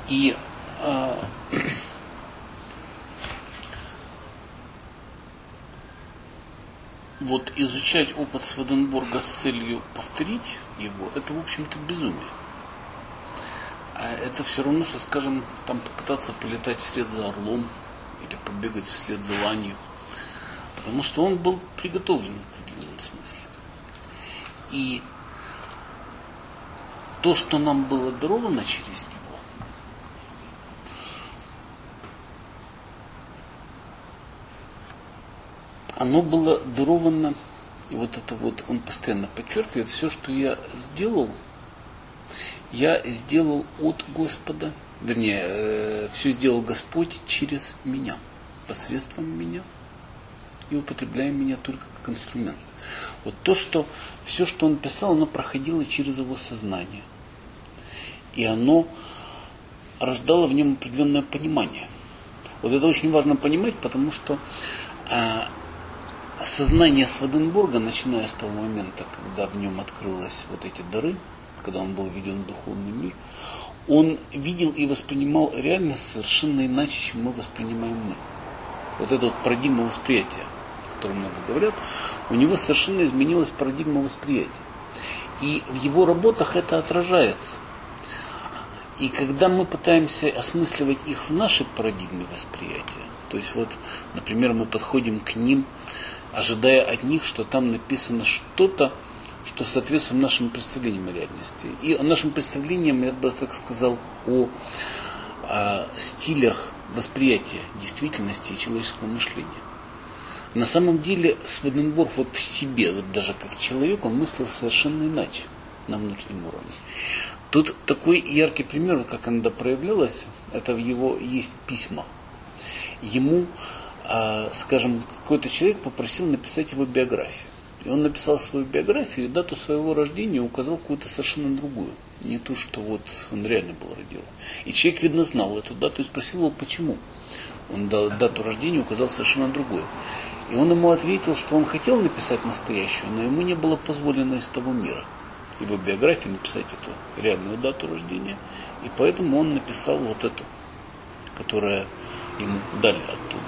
И вот изучать опыт Сведенборга с целью повторить его, это, в общем-то, безумие. А это все равно, что, скажем, там попытаться полетать вслед за орлом или побегать вслед за ланью. Потому что он был приготовлен в определенном смысле. И то, что нам было даровано через него, оно было даровано, и вот это вот он постоянно подчеркивает, все, что я сделал от Господа, вернее, все сделал Господь через меня, посредством меня, и употребляя меня только как инструмент. Вот то, что все, что он писал, оно проходило через его сознание. И оно рождало в нем определенное понимание. Вот это очень важно понимать, потому что сознание Сведенборга, начиная с того момента, когда в нем открылись вот эти дары, когда он был введен в духовный мир, он видел и воспринимал реальность совершенно иначе, чем мы воспринимаем мы. Вот эта вот парадигма восприятия, о которой много говорят, у него совершенно изменилась парадигма восприятия. И в его работах это отражается. И когда мы пытаемся осмысливать их в нашей парадигме восприятия, то есть вот, например, мы подходим к ним, ожидая от них, что там написано что-то, что соответствует нашим представлениям о реальности. И о нашем представлении, я бы так сказал, о стилях восприятия действительности и человеческого мышления. На самом деле Сведенборг вот в себе, вот даже как человек, он мыслил совершенно иначе на внутреннем уровне. Тут такой яркий пример, вот как иногда проявлялось, это в его есть письмах. Ему, скажем, какой-то человек попросил написать его биографию. И он написал свою биографию, и дату своего рождения указал какую-то совершенно другую. Не ту, что вот он реально был родил. И человек, видно, знал эту дату и спросил его, почему. Он дату рождения указал совершенно другую. И он ему ответил, что он хотел написать настоящую, но ему не было позволено из того мира. Его биографии написать эту реальную дату рождения. И поэтому он написал вот эту, которая ему дали оттуда.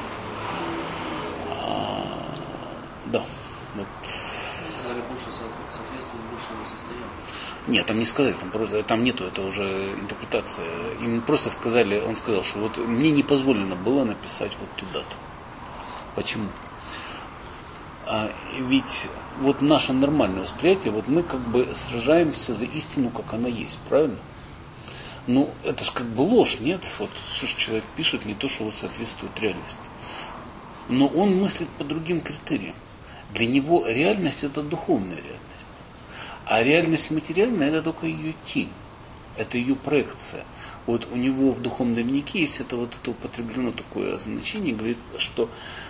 Да. Вот. Сказали, больше соответствует высшему состоянию. Нет, там не сказали, там нету, это уже интерпретация. Им просто сказали, он сказал, что вот мне не позволено было написать вот ту дату. Почему? Ведь вот наше нормальное восприятие, вот мы как бы сражаемся за истину, как она есть, правильно? Ну, это же как бы ложь, нет? Вот что ж человек пишет, не то, что вот соответствует реальности. Но он мыслит по другим критериям. Для него реальность это духовная реальность. А реальность материальная это только ее тень. Это ее проекция. Вот у него в духовном дневнике есть это вот это употреблено такое значение, говорит, что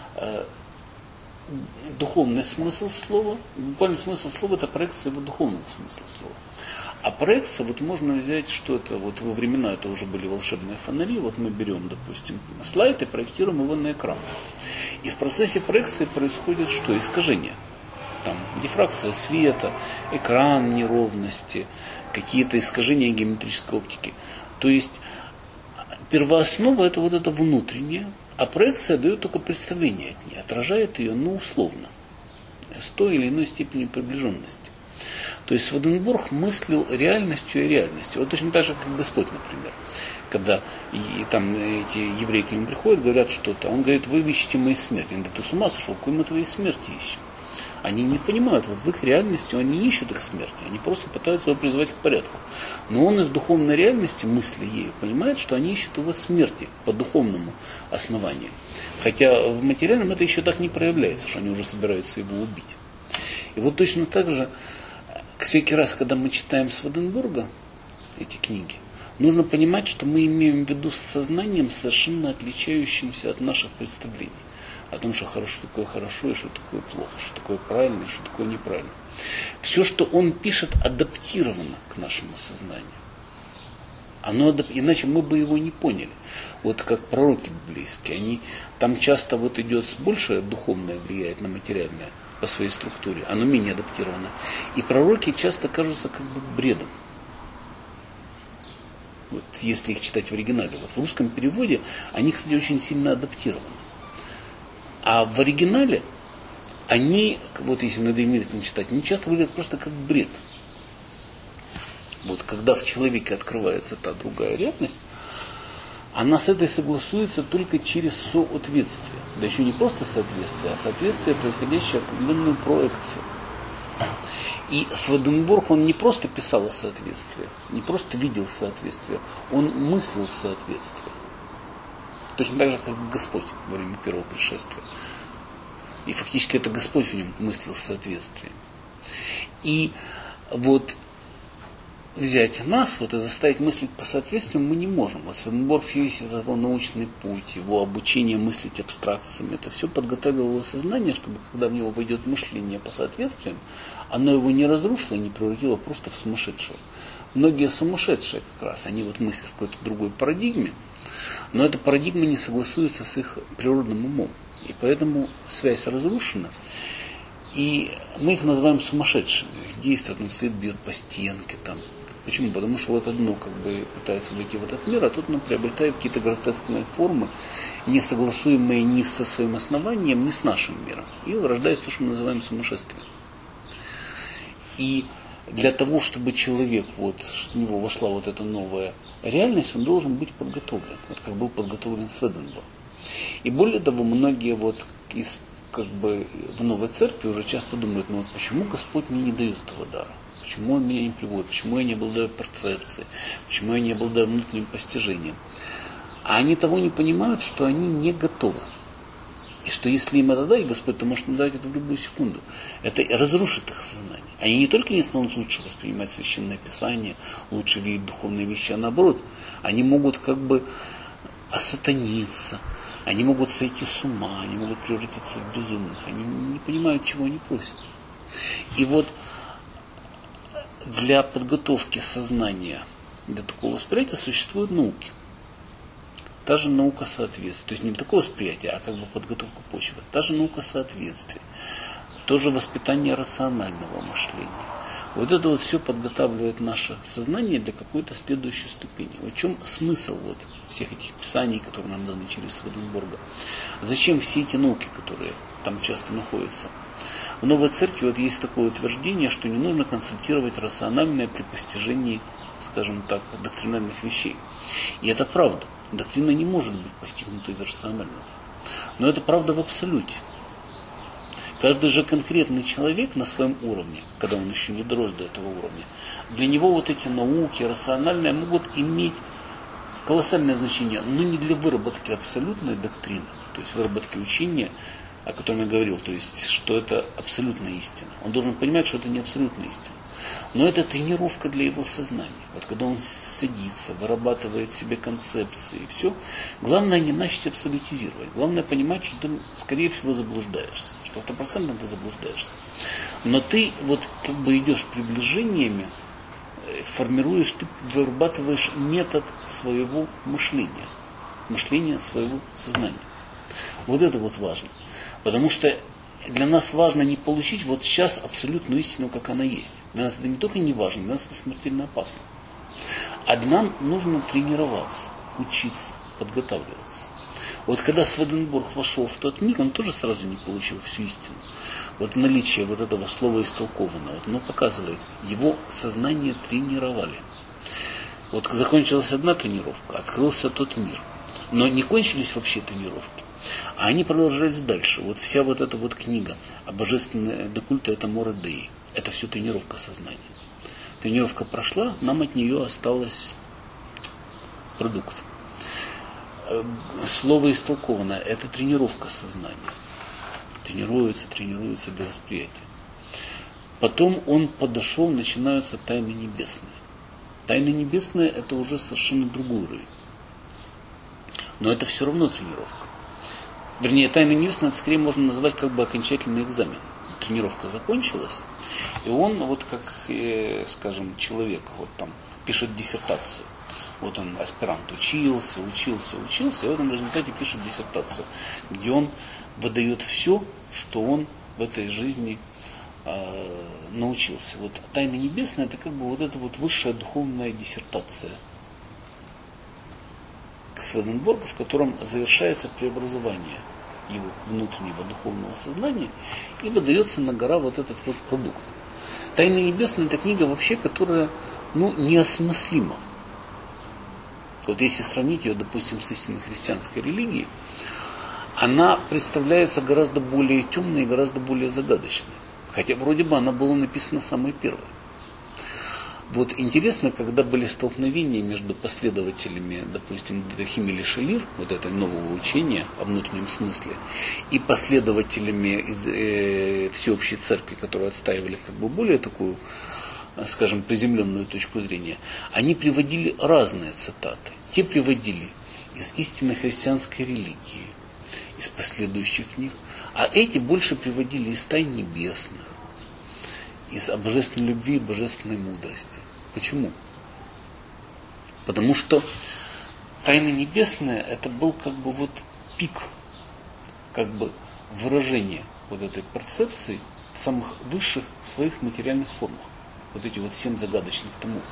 духовный смысл слова, буквально смысл слова это проекция его духовного смысла слова. А проекция, вот можно взять, что это, вот во времена это уже были волшебные фонари, вот мы берем, допустим, слайд и проектируем его на экран. И в процессе проекции происходит что? Искажение. Там дифракция света, экран неровности, какие-то искажения геометрической оптики. То есть первооснова это вот это внутреннее, а проекция дает только представление от нее, отражает ее, ну, условно, с той или иной степенью приближенности. То есть Сведенборг мыслил реальностью и реальностью. Вот точно так же, как Господь, например. Когда там эти евреи к нему приходят, говорят что-то, он говорит, вы ищете моей смерти. Он говорит, ты с ума сошел, какой мы твоей смерти ищем? Они не понимают, вот в их реальности они не ищут их смерти, они просто пытаются его призвать к порядку. Но он из духовной реальности, мысли ею, понимает, что они ищут его смерти по духовному основанию. Хотя в материальном это еще так не проявляется, что они уже собираются его убить. И вот точно так же, всякий раз, когда мы читаем Сведенборга, эти книги, нужно понимать, что мы имеем в виду с сознанием, совершенно отличающимся от наших представлений. О том, что такое хорошо и что такое плохо, что такое правильно и что такое неправильно. Все, что он пишет, адаптировано к нашему сознанию. Иначе мы бы его не поняли. Вот как пророки библейские, там часто вот идет большее духовное влияет на материальное по своей структуре, оно менее адаптировано. И пророки часто кажутся как бы бредом. Вот, если их читать в оригинале. Вот в русском переводе они, кстати, очень сильно адаптированы. А в оригинале они, вот если на древнерусском читать, они часто выглядят просто как бред. Вот когда в человеке открывается та другая реальность, она с этой согласуется только через соответствие. Да еще не просто соответствие, а соответствие, происходящее определенную проекцию. И Сведенборг, он не просто писал о соответствии, не просто видел соответствие, он мыслил в соответствии. Точно так же, как Господь во время первого пришествия. И фактически это Господь в нем мыслил в соответствии. И вот взять нас вот, и заставить мыслить по соответствию мы не можем. Вот Сведенборг, весь его научный путь, его обучение мыслить абстракциями, это все подготовило его сознание, чтобы когда в него войдет мышление по соответствиям, оно его не разрушило, не превратило просто в сумасшедшего. Многие сумасшедшие как раз, они вот мыслят в какой-то другой парадигме, но эта парадигма не согласуется с их природным умом. И поэтому связь разрушена. И мы их называем сумасшедшими. Их действует, он свет бьет по стенке там. Почему? Потому что вот одно как бы пытается войти в этот мир, а тут оно приобретает какие-то гротескные формы, не согласуемые ни со своим основанием, ни с нашим миром. И рождается то, что мы называем сумасшествием. И для того, чтобы человек, вот, что в него вошла вот эта новая реальность, он должен быть подготовлен. Вот как был подготовлен Сведенборг. И более того, многие вот из как бы в новой церкви уже часто думают, ну вот почему Господь мне не дает этого дара? Почему Он меня не приводит? Почему я не обладаю перцепцией? Почему я не обладаю внутренним постижением? А они того не понимают, что они не готовы. И что если им это дать, Господь, то может дать это в любую секунду. Это разрушит их сознание. Они не только не станут лучше воспринимать Священное Писание, лучше видеть духовные вещи, а наоборот, они могут как бы осатаниться, они могут сойти с ума, они могут превратиться в безумных, они не понимают, чего они просят. И вот для подготовки сознания для такого восприятия существуют науки. Та же наука соответствия, то есть не такое восприятие, а как бы подготовка почвы. Та же наука соответствия, тоже воспитание рационального мышления. Вот это вот все подготавливает наше сознание для какой-то следующей ступени. В чем смысл вот всех этих писаний, которые нам даны через Сведенборга? Зачем все эти науки, которые там часто находятся? В Новой Церкви вот есть такое утверждение, что не нужно консультировать рациональное при постижении, скажем так, доктринальных вещей. И это правда. Доктрина не может быть постигнута из рационального. Но это правда в абсолюте. Каждый же конкретный человек на своем уровне, когда он еще не дорос до этого уровня, для него вот эти науки рациональные могут иметь колоссальное значение, но не для выработки абсолютной доктрины, то есть выработки учения, о котором я говорил, то есть, что это абсолютная истина. Он должен понимать, что это не абсолютная истина. Но это тренировка для его сознания. Вот когда он садится, вырабатывает себе концепции и все, главное не начать абсолютизировать. Главное понимать, что ты, скорее всего, заблуждаешься. Что 100% ты заблуждаешься. Но ты вот как бы идешь приближениями, формируешь, ты вырабатываешь метод своего мышления. Мышления своего сознания. Вот это вот важно. Потому что для нас важно не получить вот сейчас абсолютную истину, как она есть. Для нас это не только не важно, для нас это смертельно опасно. А для нас нужно тренироваться, учиться, подготавливаться. Вот когда Сведенборг вошел в тот мир, он тоже сразу не получил всю истину. Вот наличие вот этого слова истолкованного, вот оно показывает, его сознание тренировали. Вот закончилась одна тренировка, открылся тот мир. Но не кончились вообще тренировки. А они продолжались дальше. Вот вся вот эта вот книга о божественной докульте это Море Деи. Это все тренировка сознания. Тренировка прошла, нам от нее осталось продукт. Слово истолкованное это тренировка сознания. Тренируется для восприятия. Потом он подошел, начинаются тайны небесные. Тайны небесные это уже совершенно другой уровень. Но это все равно тренировка. Вернее, тайны небесные, это скорее можно назвать как бы окончательный экзамен. Тренировка закончилась, и он, вот как, скажем, человек, вот там, пишет диссертацию. Вот он, аспирант, учился, и в этом результате пишет диссертацию, где он выдает все, что он в этой жизни научился. Вот тайны небесные, это как бы вот эта вот высшая духовная диссертация Сведенборга, в котором завершается преобразование его внутреннего духовного сознания и выдается на гора вот этот вот продукт. «Тайны небесные» — это книга вообще, которая неосмыслима. Вот если сравнить ее, допустим, с истинной христианской религией, она представляется гораздо более темной и гораздо более загадочной. Хотя вроде бы она была написана самой первой. Вот интересно, когда были столкновения между последователями, допустим, Химели Шелир, вот этого нового учения о внутреннем смысле, и последователями из всеобщей церкви, которые отстаивали как бы более такую, скажем, приземленную точку зрения, они приводили разные цитаты. Те приводили из истинной христианской религии, из последующих книг, а эти больше приводили из тайн небесных, из божественной любви и божественной мудрости. Почему? Потому что тайны небесные — это был как бы вот пик, как бы выражение вот этой перцепции в самых высших своих материальных формах. Вот эти вот 7 загадочных томов.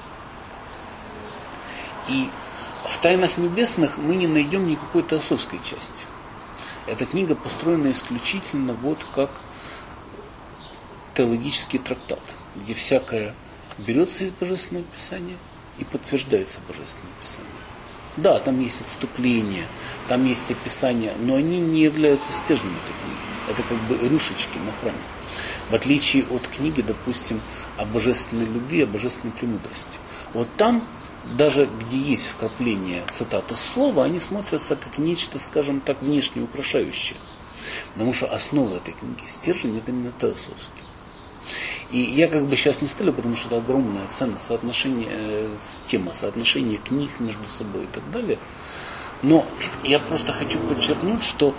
И в тайнах небесных мы не найдем никакой теософской части. Эта книга построена исключительно вот как теологический трактат, где всякое берется из Божественного Писания и подтверждается Божественным Писанием. Да, там есть отступления, там есть описания, но они не являются стержнем этой книги. Это как бы рюшечки на храме. В отличие от книги, допустим, о божественной любви, о божественной премудрости. Вот там, даже где есть вкрапление цитаты слова, они смотрятся как нечто, скажем так, внешне украшающее. Потому что основа этой книги, стержень, это именно теософский. И я как бы сейчас не ставлю, потому что это огромная цена, тема соотношения книг между собой и так далее. Но я просто хочу подчеркнуть, что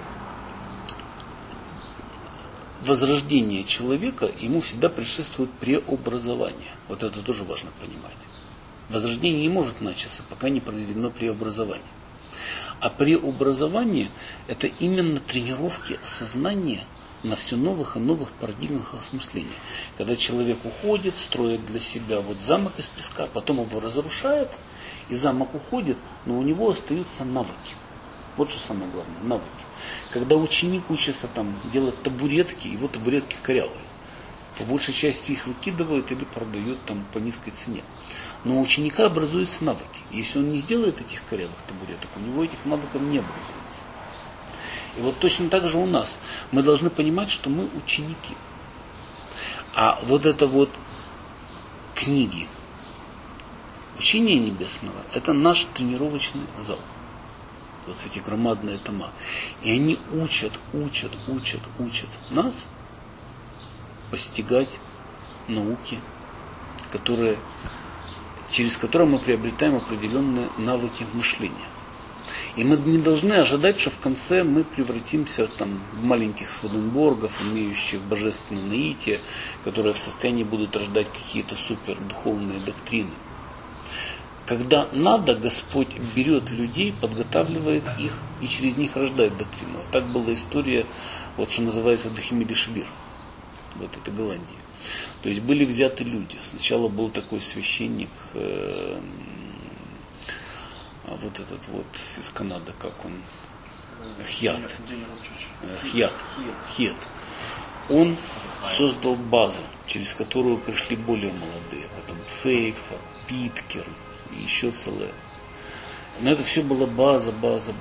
возрождение человека, ему всегда предшествует преобразование. Вот это тоже важно понимать. Возрождение не может начаться, пока не проведено преобразование. А преобразование – это именно тренировки сознания на все новых и новых парадигмах осмысления. Когда человек уходит, строит для себя вот замок из песка, потом его разрушает, и замок уходит, но у него остаются навыки. Вот что самое главное, навыки. Когда ученик учится там делать табуретки, его табуретки корявые. По большей части их выкидывают или продают там по низкой цене. Но у ученика образуются навыки. Если он не сделает этих корявых табуреток, у него этих навыков не образуется. И вот точно так же у нас. Мы должны понимать, что мы ученики. А вот это вот книги учения небесного, это наш тренировочный зал. Вот эти громадные тома. И они учат нас постигать науки, через которые мы приобретаем определенные навыки мышления. И мы не должны ожидать, что в конце мы превратимся там, в маленьких Сведенборгов, имеющих божественное наитие, которые в состоянии будут рождать какие-то супердуховные доктрины. Когда надо, Господь берет людей, подготавливает их и через них рождает доктрину. Так была история, вот что называется Химели Шелир, вот это Голландии. То есть были взяты люди. Сначала был такой священник, вот этот вот из Канады, как он, Хьят. Он создал базу, через которую пришли более молодые. Потом Фейфер, Питкер и еще целое. Но это все была база.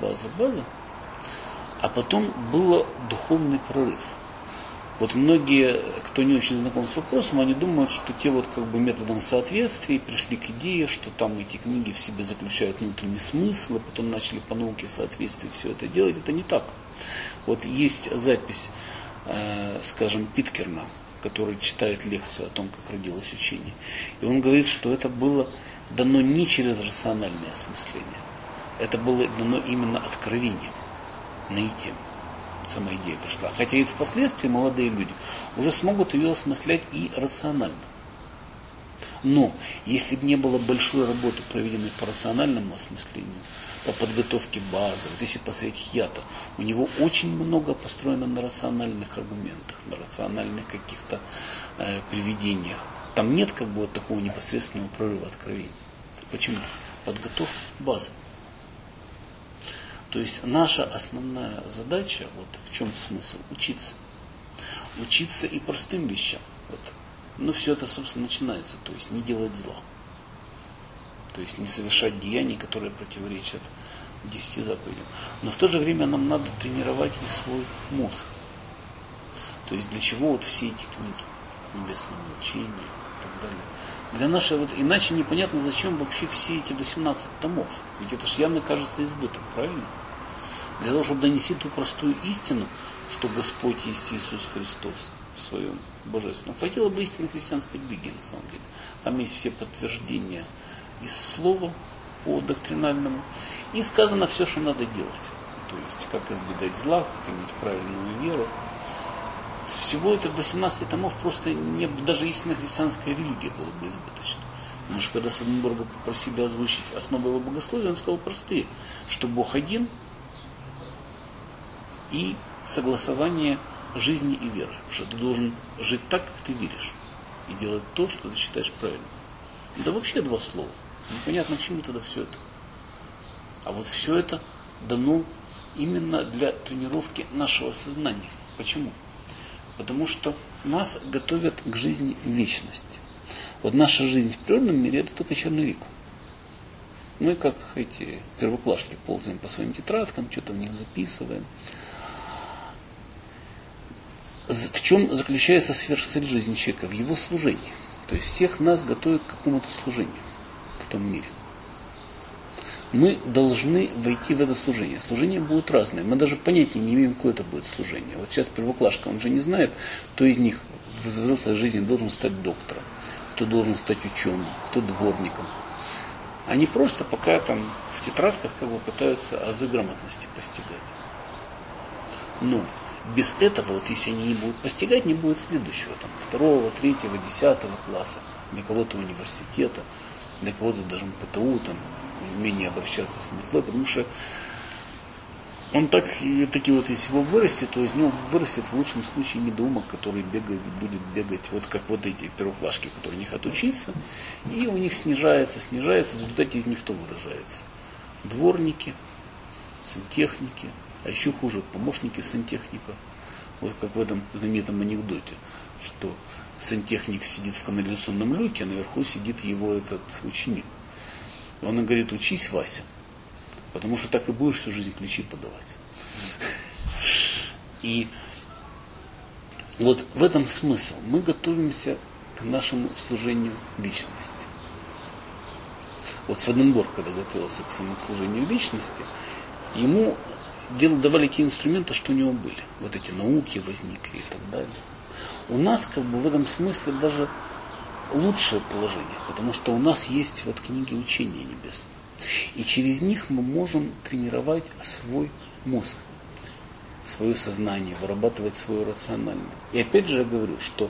А потом был духовный прорыв. Вот многие, кто не очень знаком с вопросом, они думают, что те вот как бы методом соответствия пришли к идее, что там эти книги в себе заключают внутренний смысл, и потом начали по науке соответствия все это делать. Это не так. Вот есть запись, скажем, Питкерна, который читает лекцию о том, как родилось учение. И он говорит, что это было дано не через рациональное осмысление. Это было дано именно откровением, наитием. Сама идея пришла. Хотя и впоследствии молодые люди уже смогут ее осмыслять и рационально. Но если бы не было большой работы, проведенной по рациональному осмыслению, по подготовке базы, вот если посмотреть Хьята, у него очень много построено на рациональных аргументах, на рациональных каких-то приведениях. Там нет как бы вот такого непосредственного прорыва откровений. Почему? Подготовка базы. То есть наша основная задача, вот в чем смысл? Учиться. Учиться и простым вещам. Вот. Ну, все это, собственно, начинается. То есть не делать зла. То есть не совершать деяний, которые противоречат 10 заповедям. Но в то же время нам надо тренировать и свой мозг. То есть для чего вот все эти книги? Небесное учение и так далее. Для нашей, вот, иначе непонятно, зачем вообще все эти 18 томов. Ведь это ж явно кажется избыток, правильно? Для того, чтобы донести ту простую истину, что Господь есть Иисус Христос в своем божественном. Хватило бы истинной христианской религии, на самом деле. Там есть все подтверждения из слова по доктринальному. И сказано все, что надо делать. То есть, как избегать зла, как иметь правильную веру. Всего это 18 томов просто не, даже истинная христианская религия была бы избыточна. Потому что когда Святогорбу попросили озвучить основы его богословия, он сказал простые, что Бог один и согласование жизни и веры. Что ты должен жить так, как ты веришь. И делать то, что ты считаешь правильным. Да вообще 2 слова. Непонятно, к чему тогда все это. А вот все это дано именно для тренировки нашего сознания. Почему? Потому что нас готовят к жизни в вечности. Вот наша жизнь в природном мире это только черновик. Мы как эти первоклашки ползаем по своим тетрадкам, что-то в них записываем. В чем заключается сверхцель жизни человека? В его служении. То есть всех нас готовят к какому-то служению в том мире. Мы должны войти в это служение. Служения будут разные. Мы даже понятия не имеем, какое это будет служение. Вот сейчас первоклашка, он же не знает, кто из них в взрослой жизни должен стать доктором, кто должен стать ученым, кто дворником. Они просто пока там в тетрадках как бы пытаются азы грамотности постигать. Но без этого, вот если они не будут постигать, не будет следующего, там, 2, 3, 10 класса, для кого-то университета, для кого-то даже ПТУ, там, умение обращаться с метлой, потому что он таки вот, если его вырастет, то из него вырастет в лучшем случае недоумок, который будет бегать, вот как вот эти первоклашки, которые не хотят учиться, и у них снижается, в результате из них кто выражается? Дворники, сантехники, а еще хуже, помощники сантехника. Вот как в этом знаменитом анекдоте, что сантехник сидит в канализационном люке, а наверху сидит его этот ученик. И он говорит: учись, Вася, потому что так и будешь всю жизнь ключи подавать. И вот в этом смысл. Мы готовимся к нашему служению вечности. Вот Святогор, когда готовился к своему служению вечности, ему давали те инструменты, что у него были. Вот эти науки возникли и так далее. У нас как бы в этом смысле даже лучшее положение, потому что у нас есть вот книги учения небесные. И через них мы можем тренировать свой мозг, свое сознание, вырабатывать свое рациональное. И опять же я говорю, что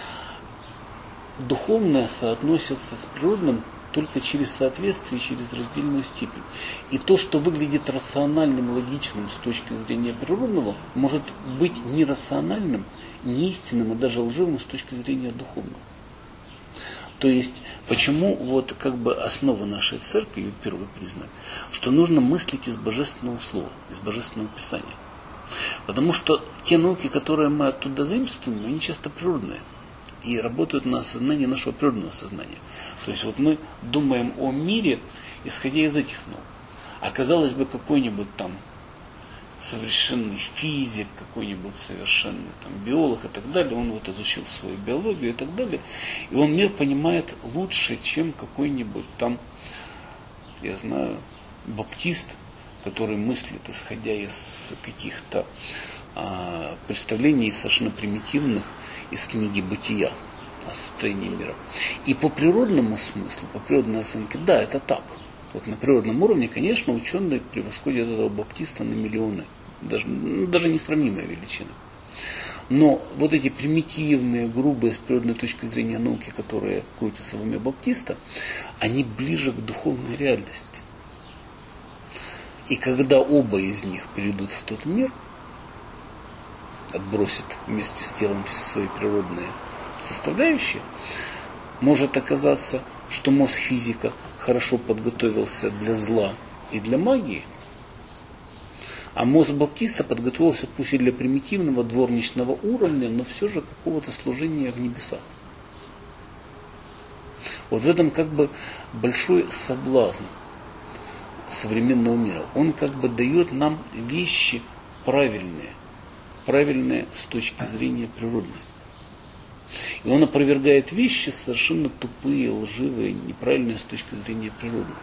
духовное соотносится с природным только через соответствие, через раздельную степень. И то, что выглядит рациональным, логичным с точки зрения природного, может быть нерациональным, неистинным и даже лживым с точки зрения духовного. То есть, почему вот как бы основа нашей церкви, ее первый признак, что нужно мыслить из божественного слова, из божественного писания. Потому что те науки, которые мы оттуда заимствуем, они часто природные. И работают на осознание нашего природного сознания. То есть вот мы думаем о мире, исходя из этих наук. А казалось бы, какой-нибудь там совершенный физик, какой-нибудь совершенный там биолог и так далее, он вот изучил свою биологию и так далее, и он мир понимает лучше, чем какой-нибудь там, я знаю, баптист, который мыслит, исходя из каких-то представлений совершенно примитивных из книги «Бытия» о строении мира. И по природному смыслу, по природной оценке, да, это так. Вот на природном уровне, конечно, ученые превосходят этого баптиста на миллионы. Даже несравнимая величина. Но вот эти примитивные, грубые с природной точки зрения науки, которые крутятся в уме баптиста, они ближе к духовной реальности. И когда оба из них перейдут в тот мир, отбросят вместе с телом все свои природные составляющие, может оказаться, что мозг физика хорошо подготовился для зла и для магии, А мозг баптиста подготовился пусть и для примитивного дворничного уровня, но все же какого-то служения в небесах. Вот в этом как бы большой соблазн современного мира. Он как бы дает нам вещи правильные с точки зрения природной. И он опровергает вещи совершенно тупые, лживые, неправильные с точки зрения природы.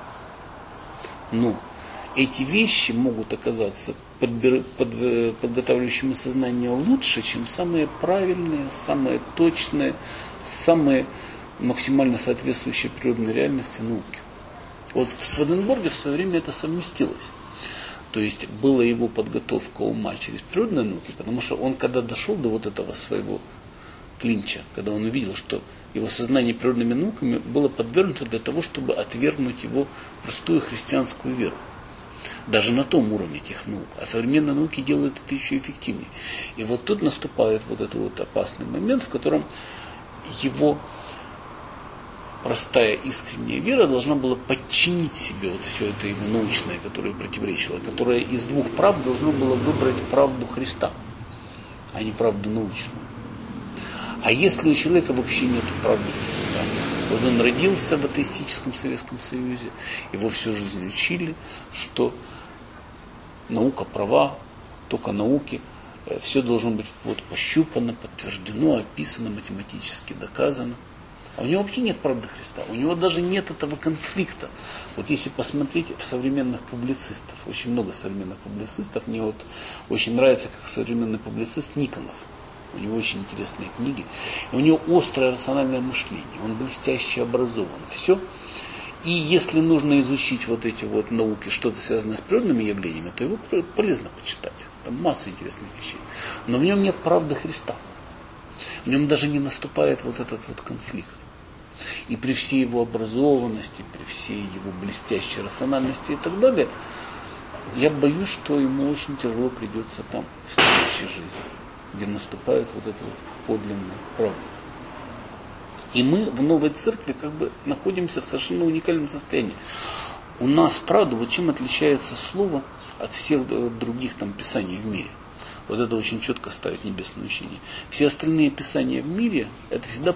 Но эти вещи могут оказаться подготавливающими сознание лучше, чем самые правильные, самые точные, самые максимально соответствующие природной реальности науки. Вот в Сведенборге в свое время это совместилось. То есть была его подготовка ума через природные науки, потому что он, когда дошел до вот этого своего клинча, когда он увидел, что его сознание природными науками было подвергнуто для того, чтобы отвергнуть его простую христианскую веру. Даже на том уровне этих наук. А современные науки делают это еще эффективнее. И вот тут наступает вот этот вот опасный момент, в котором его простая искренняя вера должна была подчинить себе вот все это его научное, которое противоречило, которое из двух правд должно было выбрать правду Христа, а не правду научную. А если у человека вообще нет правды Христа, вот он родился в атеистическом Советском Союзе, его всю жизнь учили, что наука права, только науки, все должно быть вот пощупано, подтверждено, описано, математически доказано. А у него вообще нет правды Христа, у него даже нет этого конфликта. Вот если посмотреть в современных публицистов, очень много современных публицистов, мне вот очень нравится, как современный публицист Никонов. У него очень интересные книги. И у него острое рациональное мышление. Он блестяще образован. Все. И если нужно изучить вот эти вот науки, что-то связанное с природными явлениями, то его полезно почитать. Там масса интересных вещей. Но в нем нет правды Христа. В нем даже не наступает вот этот вот конфликт. И при всей его образованности, при всей его блестящей рациональности и так далее, я боюсь, что ему очень тяжело придется там в следующей жизни, где наступает вот это вот подлинная правда. И мы в новой церкви как бы находимся в совершенно уникальном состоянии. У нас, правда, вот чем отличается слово от всех других там писаний в мире. Вот это очень четко ставит небесное учение. Все остальные писания в мире, это всегда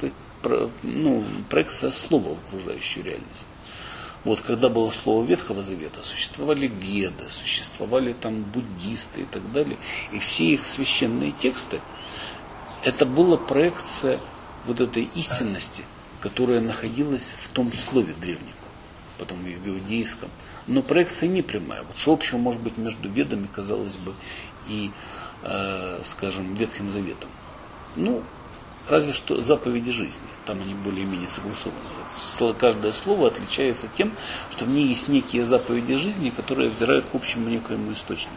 проекция слова в окружающую реальность. Вот когда было слово Ветхого Завета, существовали веды, существовали там буддисты и так далее. И все их священные тексты, это была проекция вот этой истинности, которая находилась в том слове древнем, потом в иудейском. Но проекция не прямая. Вот что общего может быть между ведами, казалось бы, и, скажем, Ветхим Заветом? Ну, разве что заповеди жизни. Там они более-менее согласованы. Каждое слово отличается тем, что в ней есть некие заповеди жизни, которые взирают к общему некоему источнику.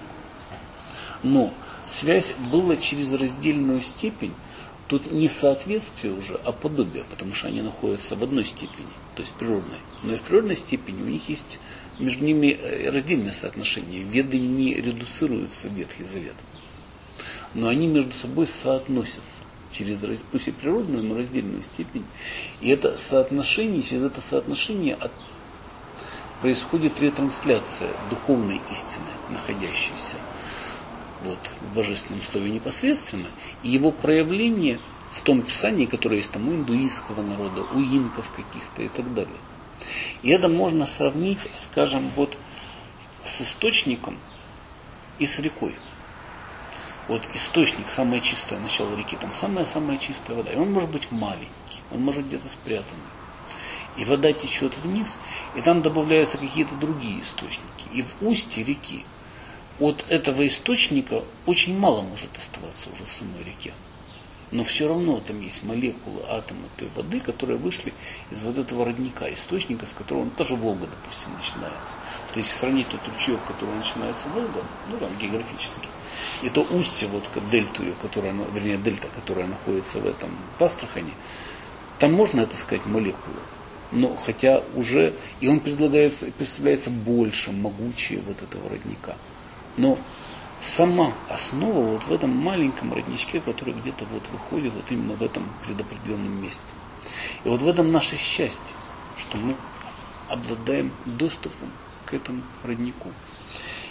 Но связь была через раздельную степень. Тут не соответствие уже, а подобие, потому что они находятся в одной степени, то есть природной. Но и в природной степени у них есть между ними раздельное соотношение. Веды не редуцируются в Ветхий Завет. Но они между собой соотносятся через, пусть и природную, но раздельную степень. И это соотношение, через это соотношение происходит ретрансляция духовной истины, находящейся вот, в божественном слове непосредственно, и его проявление в том писании, которое есть там у индуистского народа, у инков каких-то и так далее. И это можно сравнить, скажем, вот с источником и с рекой. Вот источник, самое чистое начало реки, там самая-самая чистая вода. И он может быть маленький, он может где-то спрятанный. И вода течет вниз, и там добавляются какие-то другие источники. И в устье реки от этого источника очень мало может оставаться уже в самой реке. Но все равно там есть молекулы, атомы той воды, которые вышли из вот этого родника, источника, с которого тоже Волга, допустим, начинается. То есть, если сравнить тот ручеек, который начинается Волга, ну там географически, и то устье, вот дельту ее, дельта, которая находится в Астрахани, там можно отыскать молекулы. Но хотя уже, и он представляется больше, могучее вот этого родника. Но сама основа вот в этом маленьком родничке, который где-то вот выходит вот именно в этом предопределенном месте. И вот в этом наше счастье, что мы обладаем доступом к этому роднику.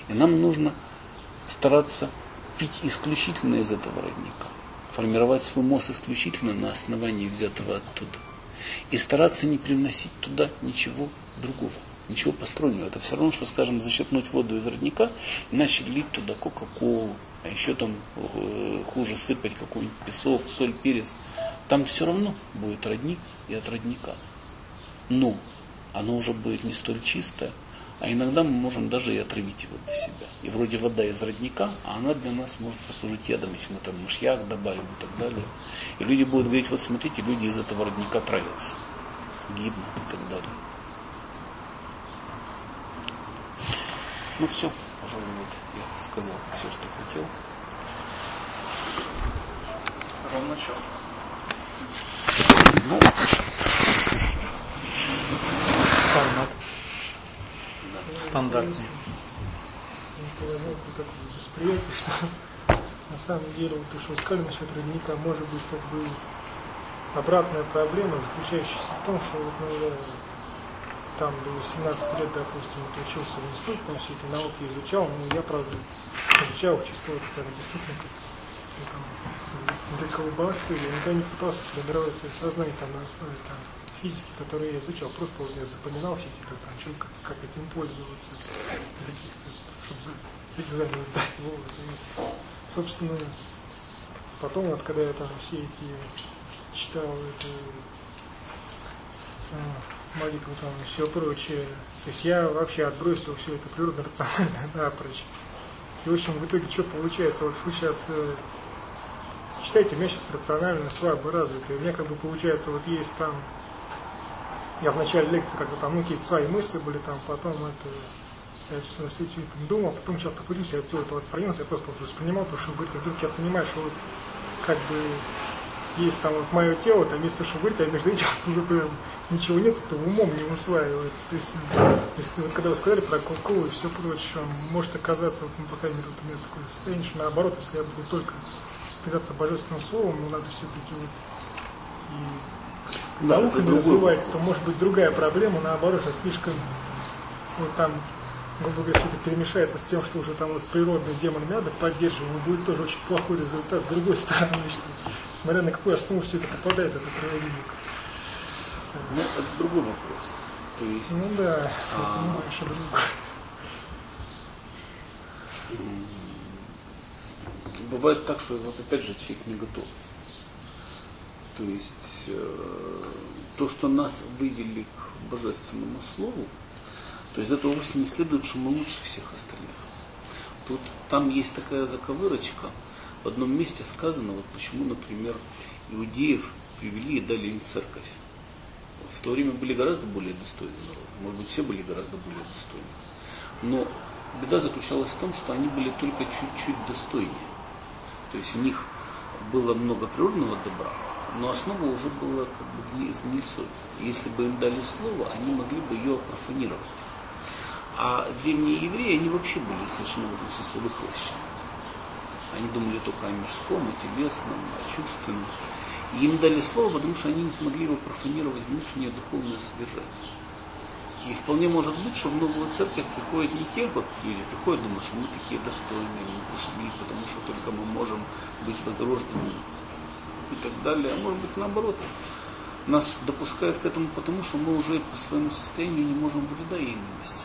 И нам нужно стараться пить исключительно из этого родника. Формировать свой мозг исключительно на основании взятого оттуда. И стараться не привносить туда ничего другого, ничего постороннего. Это все равно, что, скажем, зачерпнуть воду из родника и начать лить туда кока-колу, а еще там хуже сыпать какой-нибудь песок, соль, перец. Там все равно будет родник и от родника. Но оно уже будет не столь чистое, а иногда мы можем даже и отравить его для себя. И вроде вода из родника, а она для нас может послужить ядом, если мы там мышьяк добавим и так далее. И люди будут говорить, вот смотрите, люди из этого родника травятся, гибнут и так далее. Ну все, пожалуй, вот я сказал все, что хотел. Ровно что? Ну, Формат. Стандартный. Это возникло такое восприятие, что на самом деле, вот то, что вы сказали насчет родника, может быть как бы обратная проблема, заключающаяся в том, что вот, ну, там до 18 лет, допустим, вот учился в институте, там все эти науки изучал, но я, правда, изучал их чисто вот как действительно как для колбасы, я никогда не пытался формировать свое сознание там на основе там физики, которые я изучал, просто вот я запоминал все эти, как этим пользоваться, чтобы экзамен сдать. Вот. И, собственно, потом, вот, когда я там все эти читал это, молитву там и все прочее, то есть я вообще отбросил все это природно-рациональное напрочь. И, в общем, в итоге что получается? Вот вы сейчас читайте, у меня сейчас рационально слабо развитый. У меня как бы получается, вот есть там, я в начале лекции как бы там, ну, какие-то свои мысли были там, потом это, я все этим думал, потом часто путился, я от всего этого отстранился, я просто вот воспринимал то, что говорит, вдруг я понимаю, что вот как бы есть там вот мое тело, там есть то, что говорит, а между этим уже прям ничего нет, это умом не усваивается. То есть, если вот когда вы сказали про кока-колу и все прочее, может оказаться, вот, ну, по крайней мере, вот у меня такое состояние, что наоборот, если я буду только питаться божественным словом, но надо все-таки вот и наукой развивать, то может быть другая проблема, наоборот, что слишком вот там, грубо говоря, что-то перемешается с тем, что уже там вот природный демон мяда поддерживаем, и будет тоже очень плохой результат с другой стороны, что, смотря на какую основу все это попадает, этот проводник. ну, это другой вопрос. То есть, ну да, я понимаю, что другое. Бывает так, что вот опять же человек не готов. То есть то, что нас вывели к божественному слову, то есть этого вовсе не следует, что мы лучше всех остальных. Тут там есть такая заковырочка. В одном месте сказано, вот почему, например, иудеев привели и дали им церковь. В то время были гораздо более достойные народы. Может быть, все были гораздо более достойны. Но беда заключалась в том, что они были только чуть-чуть достойнее. То есть у них было много природного добра, но основа уже была как бы из гнильцой. Если бы им дали слово, они могли бы ее профанировать. А древние евреи, они вообще были совершенно в этом смысле выхолощены. Они думали только о мирском, о телесном, о чувственном. И им дали слово, потому что они не смогли его профанировать внутреннее духовное содержание. И вполне может быть, что в новую церковь приходят не те вот люди, приходят, думают, что мы такие достойные, мы пришли, потому что только мы можем быть возрожденными и так далее. А может быть наоборот. Нас допускают к этому, потому что мы уже по своему состоянию не можем вреда ей нанести.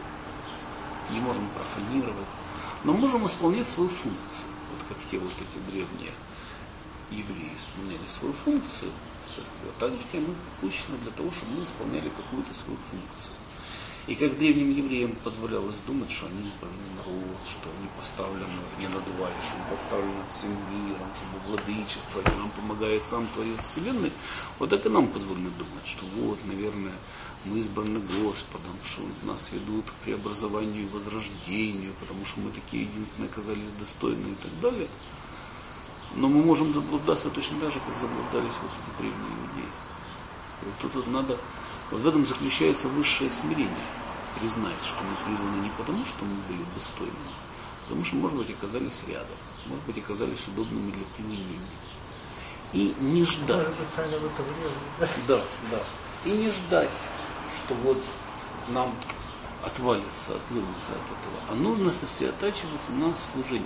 Не можем профанировать. Но можем исполнять свою функцию. Вот как те вот эти древние евреи исполняли свою функцию в церкви, а также мы попущены для того, чтобы мы исполняли какую-то свою функцию. И как древним евреям позволялось думать, что они избранный народ, что они поставлены, не надували, что они поставлены над всем миром, чтобы владычествовать, нам помогает сам Творец Вселенной, вот так и нам позволено думать, что вот, наверное, мы избраны Господом, что нас ведут к преобразованию и возрождению, потому что мы такие единственные оказались достойны и так далее. Но мы можем заблуждаться точно так же, как заблуждались вот эти древние иудеи. Вот тут надо, вот в этом заключается высшее смирение. Признать, что мы призваны не потому, что мы были достойны, а потому что, может быть, оказались рядом, может быть, оказались удобными для применения. И не ждать. Может быть, сами в это влезли, да? Да, да. И не ждать, что вот нам отвалится, отвалится от этого, а нужно сосредотачиваться на служении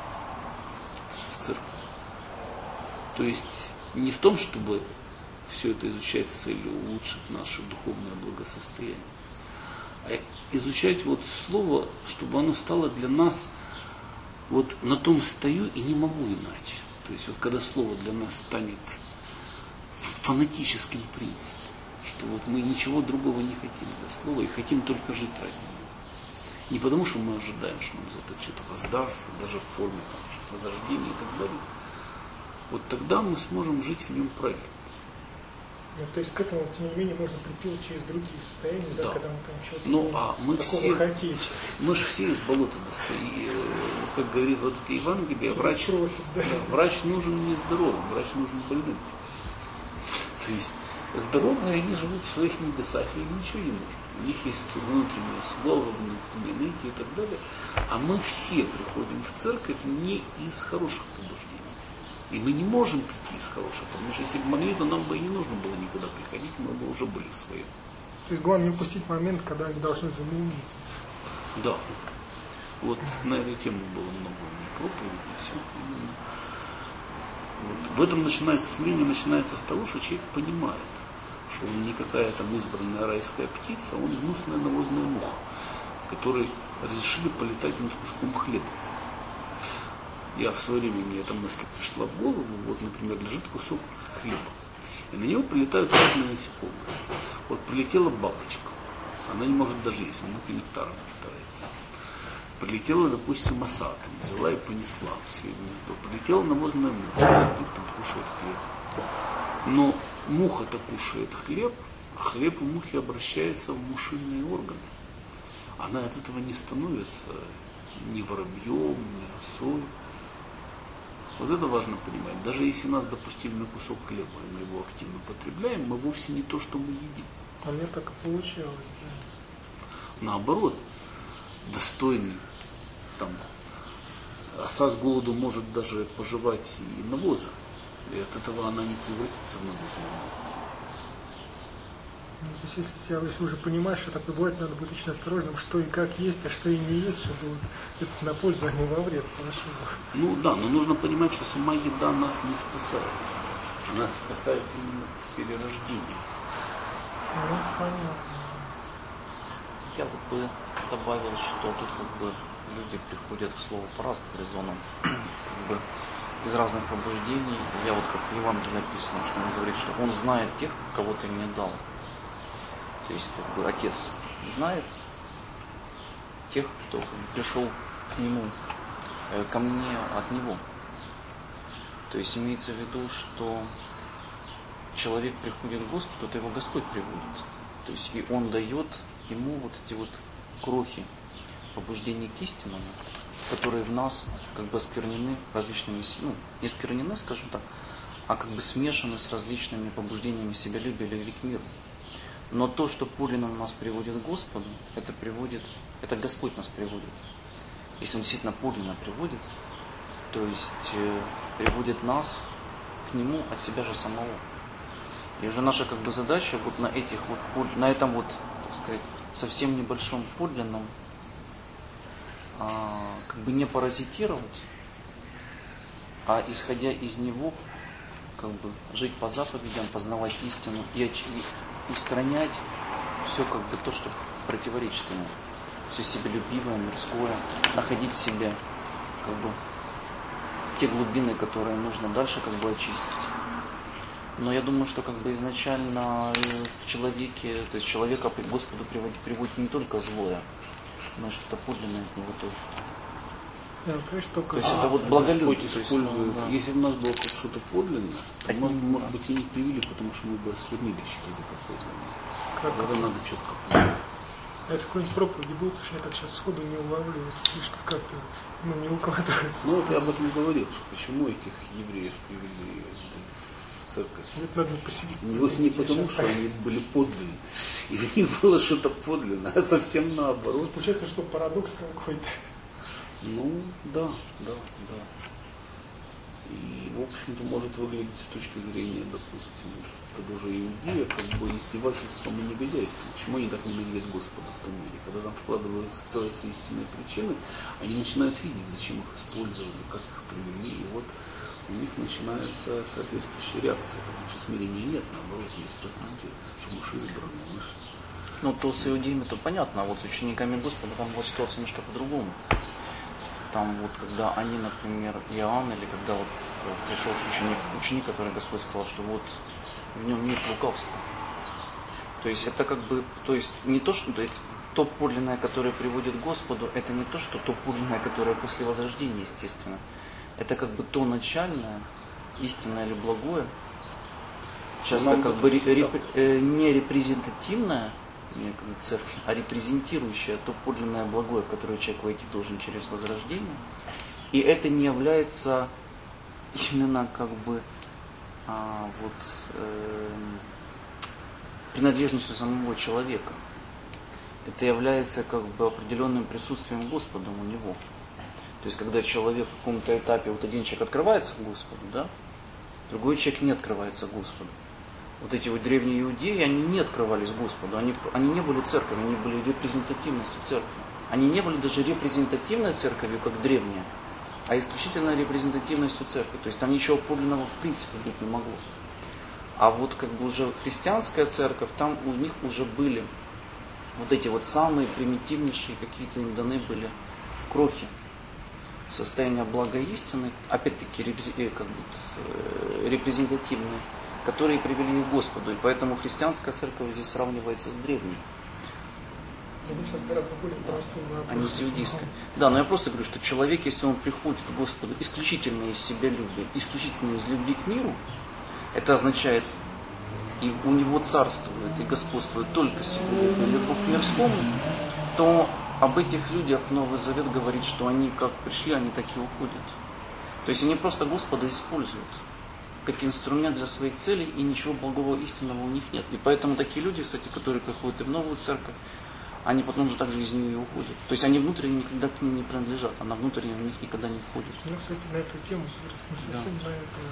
в церкви. То есть не в том, чтобы все это изучать с целью улучшить наше духовное благосостояние, а изучать вот слово, чтобы оно стало для нас вот на том стою и не могу иначе. То есть вот когда слово для нас станет фанатическим принципом, что вот мы ничего другого не хотим для слова и хотим только жить ради него. Не потому, что мы ожидаем, что нам за это что-то воздастся, даже в форме возрождения и так далее. Вот тогда мы сможем жить в нем правильно. Ну, то есть к этому, тем не менее, можно прийти через другие состояния, да, Да. когда мы там что-то Ну, а мы такого все, хотите. мы же все из болота достаем. Как говорит вот это Евангелие, врач, Профит, да. врач нужен не здоровым, врач нужен больным. То есть здоровые, они живут в своих небесах, и им ничего не нужно. У них есть внутреннее слово, внутренние нити и так далее. А мы все приходим в церковь не из хороших побуждений. И мы не можем прийти из хороших, потому что если бы могли, то нам бы и не нужно было никуда приходить, мы бы уже были в своем. То есть главное не упустить момент, когда они должны замениться. Да. Вот на эту тему было много проповедей, и все. Именно. Вот. В этом начинается смирение, начинается с того, что человек понимает, что он не какая там избранная райская птица, он гнусная навозная муха, которой разрешили полетать над куском хлеба. Я в свое время, мне эта мысль пришла в голову, вот, например, лежит кусок хлеба, и на него прилетают разные насекомые. Вот прилетела бабочка, она не может даже есть, много нектаром питается. Прилетела, допустим, оса, там, взяла и понесла в свое гнездо. Прилетела навозная муха, сидит там, кушает хлеб. Но муха-то кушает хлеб, а хлеб у мухи обращается в мушиные органы. Она от этого не становится ни воробьем, ни осой. Вот это важно понимать. Даже если нас допустили на кусок хлеба, и мы его активно потребляем, мы вовсе не то, что мы едим. А мне так и получалось, да. Наоборот, достойный, там, оса с голоду может даже пожевать и навоза. И от этого она не превратится в навозную муху. Ну, то есть, если уже понимаешь, что так бывает, надо быть очень осторожным, что и как есть, а что и не есть, чтобы вот это на пользу, а не во вред. Ну да, но нужно понимать, что сама еда нас не спасает. Она спасает именно перерождение. Ну, понятно. Я вот бы добавил, что тут как бы люди приходят к слову по разным резонам, как бы из разных побуждений. Я вот как в Евангелии написано, что он говорит, что он знает тех, кого ты мне дал. То есть как бы Отец знает тех, кто пришел к нему, ко мне от него. То есть имеется в виду, что человек приходит к Господу, это его Господь приводит. То есть и он дает ему вот эти вот крохи побуждений к истинному, которые в нас как бы осквернены различными, ну, не осквернены, скажем так, а как бы смешаны с различными побуждениями себялюбия или любви к миру. Но то, что подлинно нас приводит к Господу, это Господь нас приводит. Если Он действительно подлинно приводит, то есть приводит нас к Нему от себя же самого. И уже наша как бы задача вот на этих вот, на этом вот, так сказать, совсем небольшом подлинном, как бы не паразитировать, а исходя из него, как бы жить по заповедям, познавать истину и устранять все как бы то, что противоречит ему. Все себелюбивое, мирское, находить в себе как бы те глубины, которые нужно дальше как бы очистить. Но я думаю, что как бы изначально в человеке, то есть человека к Господу приводит не только злое, но и что-то подлинное от него тоже. Да, конечно, только... То есть это вот благолюбие. Господь использует, да. если бы у нас было хоть что-то подлинное, то мы, может быть, и не привели, потому что мы бы осквернили через это подлинное. Как Это надо четко понимать. это в какой-нибудь проповеди был, потому что я так сейчас сходу не уловлю, это слишком как-то не укладывается. Ну вот я об этом говорил, что почему этих евреев привели в церковь. Это надо посидеть. Не потому, что они были подлинны, и у них было что-то подлинное, а совсем наоборот. Получается, что парадокс какой-то. Ну, да. И, в общем-то, может выглядеть с точки зрения, допустим, тогда уже иудея, как бы издевательством и негодяйством. Почему они так ненавидят Господа в том мире? Когда там скрываются истинные причины, они начинают видеть, зачем их использовали, как их привели, и вот у них начинается соответствующая реакция, потому что смирения нет, наоборот, есть разнотия, что мы избраны, Ну, то с иудеями то понятно, а вот с учениками Господа там была ситуация немножко по-другому. Там вот, когда они, например, Иоанн, или когда вот пришел ученик, который Господь сказал, что вот в нем нет лукавства. То есть это как бы, то есть не то, что, то есть то подлинное, которое приводит к Господу, это не то, что то подлинное, которое после возрождения, естественно. Это как бы то начальное, истинное или благое, часто как бы не репрезентативное церкви, а репрезентирующее то подлинное благое, в которое человек войти должен через возрождение. И это не является именно как бы принадлежностью самого человека. Это является как бы определенным присутствием Господа у него. То есть, когда человек в каком-то этапе, вот один человек открывается Господу, да, другой человек не открывается Господу. Вот эти вот древние иудеи, они не открывались Господу, они не были церковью, они были репрезентативностью церкви. Они не были даже репрезентативной церковью, как древняя, а исключительно репрезентативностью церкви. То есть там ничего подлинного в принципе быть не могло. А вот как бы уже христианская церковь, там у них уже были вот эти вот самые примитивнейшие, какие-то им даны были крохи состояния благоистины, опять-таки как бы, репрезентативные, которые привели их к Господу. И поэтому христианская церковь здесь сравнивается с древней. Мы сейчас гораздо более простым а не с иудейской. Да, но я просто говорю, что человек, если он приходит к Господу исключительно из себялюбия, исключительно из любви к миру, это означает, и у него царствует и господствует только себялюбие, любовь к мирскому, то об этих людях Новый Завет говорит, что они как пришли, они так и уходят. То есть они просто Господа используют как инструмент для своих целей, и ничего благого истинного у них нет. И поэтому такие люди, кстати, которые приходят и в новую церковь, они потом же также из нее и уходят. То есть они внутренне никогда к ней не принадлежат, она внутренне в них никогда не входит. Ну, кстати, на эту тему, не совсем на это.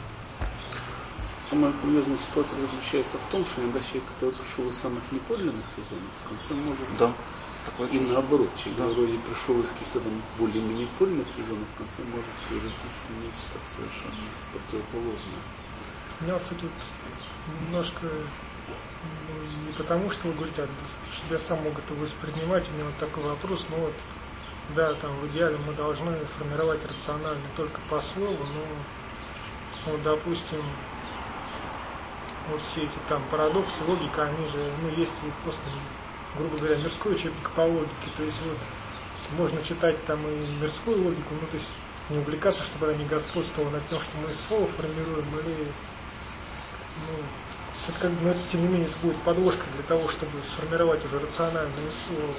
Самая курьезная ситуация заключается в том, что иногда человек, который пришел из самых неподлинных сезонов, в конце может... Да. Такое и тоже. наоборот, человек, Да. вроде пришел из каких-то там более-менее подлинных сезонов, в конце может превратиться в нечто совершенно противоположное. У меня вообще тут немножко не потому, что вы говорите, а что я сам могу это воспринимать, у меня вот такой вопрос, ну вот, да, там в идеале мы должны формировать рационально только по слову, но вот, допустим, вот все эти там парадоксы, логика, они же, ну, есть и просто, грубо говоря, мирской учебник по логике, то есть вот можно читать там и мирскую логику, ну, то есть не увлекаться, чтобы она не господствовала над тем, что мы слово формируем, или, ну, это как бы, но это, тем не менее, это будет подложка для того, чтобы сформировать уже рациональное слово.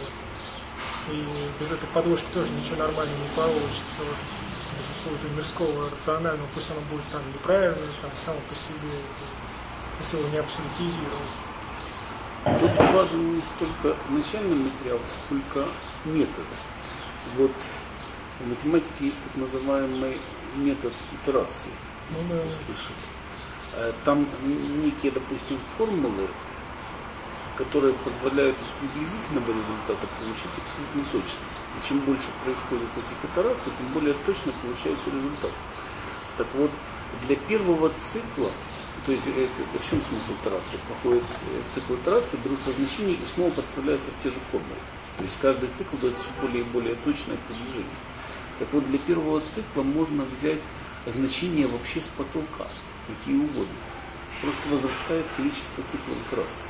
И без этой подложки тоже ничего нормального не получится. Вот, без какого-то мирского рационального, пусть оно будет там неправильное, там само по себе, если его не абсолютизировать. Тут важен не столько начальный материал, сколько метод. Вот в математике есть так называемый метод итерации. Ну, да. Слышали? Там некие, допустим, формулы, которые позволяют из приблизительного результата получить абсолютно точно. И чем больше происходит этих итераций, тем более точно получается результат. Так вот, для первого цикла, то есть в чем смысл итерации? Проходит цикл итерации, берутся значения и снова подставляются в те же формулы. То есть каждый цикл дает все более и более точное приближение. Так вот, для первого цикла можно взять значения вообще с потолка, какие угодно. Просто возрастает количество циклов итерации.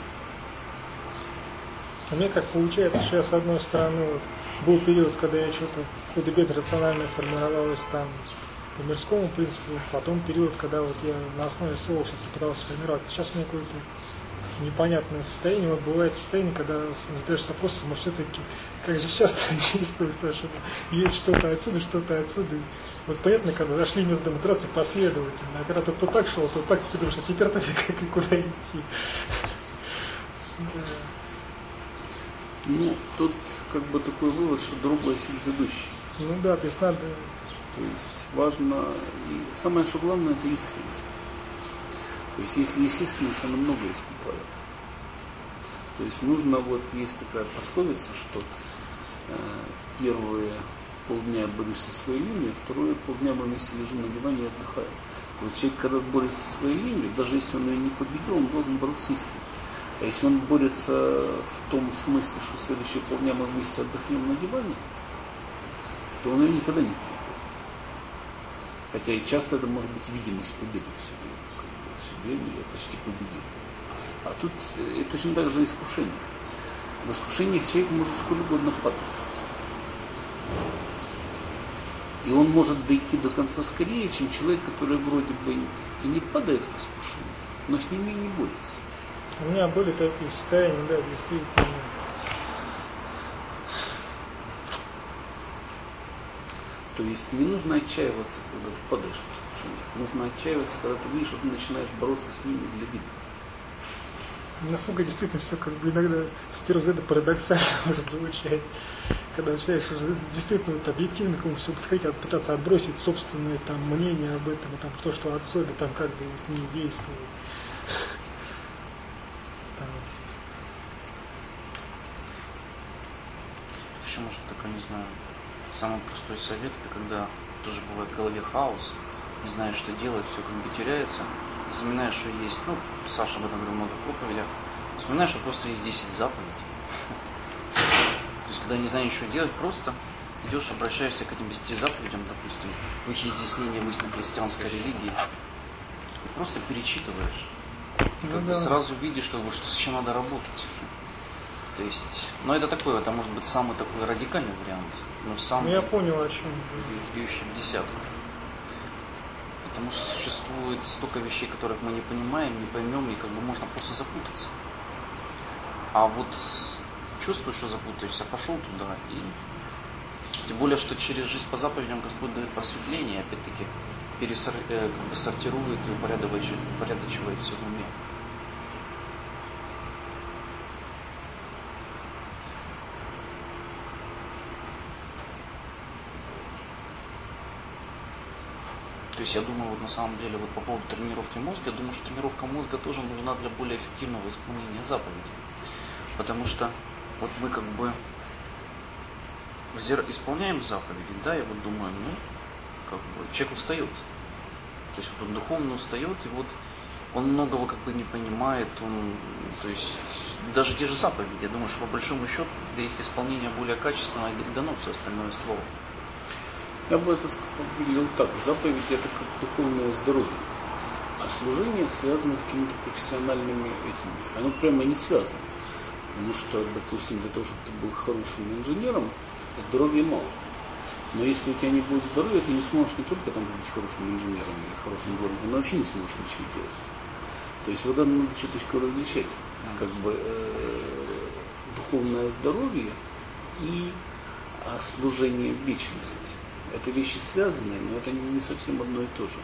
У меня как получается, что я с одной стороны, вот, был период, когда я что-то худо-бедно рационально формировалось там по мирскому принципу, потом период, когда вот я на основе слова все-таки пытался сформировать. Сейчас у меня какое-то непонятное состояние. Вот бывает состояние, когда задаешься вопросом, а все-таки как же часто действует то, что есть что-то отсюда. Вот понятно, когда зашли методом итерации последовательно, а когда ты то так шел, то так, теперь думаешь, а теперь так как и куда идти. Ну, тут как бы такой вывод, что другой сидит идущий. Ну да, то есть надо... То есть важно, и самое что главное, это искренность. То есть, если естественность, она много искупает. То есть нужно, вот есть такая пословица, что первые полдня борешься со своей линией, второе полдня мы вместе лежим на диване и отдыхаем. Вот человек, когда борется со своей линией, даже если он ее не победил, он должен бороться искренне. А если он борется в том смысле, что следующие полдня мы вместе отдохнем на диване, то он ее никогда не победит. Хотя и часто это может быть видимость победы все время. Все время я почти победил. А тут точно так же искушение. В искушениях человек может сколько угодно падать. И он может дойти до конца скорее, чем человек, который вроде бы и не падает в искушение, но с ними и не борется. У меня были такие состояния, да, действительно. То есть не нужно отчаиваться, когда ты падаешь в искушение. Нужно отчаиваться, когда ты видишь, что ты начинаешь бороться с ними для битвы. Насколько действительно все как бы иногда с первого взгляда парадоксально может звучать. Когда начинаешь уже действительно вот, объективно к все подходить, пытаться отбросить собственное там, мнение об этом, там, то, что отсюда там как бы вот, не действует. Там. Еще, может, такой, не знаю, самый простой совет, это когда тоже бывает в голове хаос, не знаешь, что делать, все как бы теряется, вспоминаешь, что есть, ну, Саша об этом говорил много в проповедях, вспоминаешь, что просто есть 10 заповедей. То есть, когда не знаешь, что делать, просто идешь, обращаешься к этим 10 заповедям, допустим, в их изъяснении в истинно христианской религии, и просто перечитываешь. И как бы сразу видишь, как бы, что с чем надо работать. То есть, но это такое, это может быть самый такой радикальный вариант, но самый я понял, о чем. бьющий в десятку. Потому что существует столько вещей, которых мы не понимаем, не поймем, и как бы можно просто запутаться. А вот чувствуешь, что запутаешься, пошел туда, и тем более, что через жизнь по заповедям Господь дает просветление, опять-таки как бы сортирует и упорядочивает все в уме. То есть я думаю, вот на самом деле, вот по поводу тренировки мозга, я думаю, что тренировка мозга тоже нужна для более эффективного исполнения заповедей. Потому что вот мы как бы исполняем заповеди, да, и вот думаем, ну, как бы человек устает. То есть вот он духовно устает, и вот он многого как бы не понимает, то есть даже те же заповеди, я думаю, что по большому счету для их исполнения более качественного дано все остальное слово. Я бы это определил так. Заповедь это как духовное здоровье. А служение связано с какими-то профессиональными этими. Оно прямо не связано. Потому что, допустим, для того, чтобы ты был хорошим инженером, здоровья мало. Но если у тебя не будет здоровья, ты не сможешь не только там быть хорошим инженером или хорошим дворником, но вообще не сможешь ничего делать. То есть вот это надо чуточку различать. Как бы духовное здоровье и служение вечности. Это вещи связанные, но это не совсем одно и то же.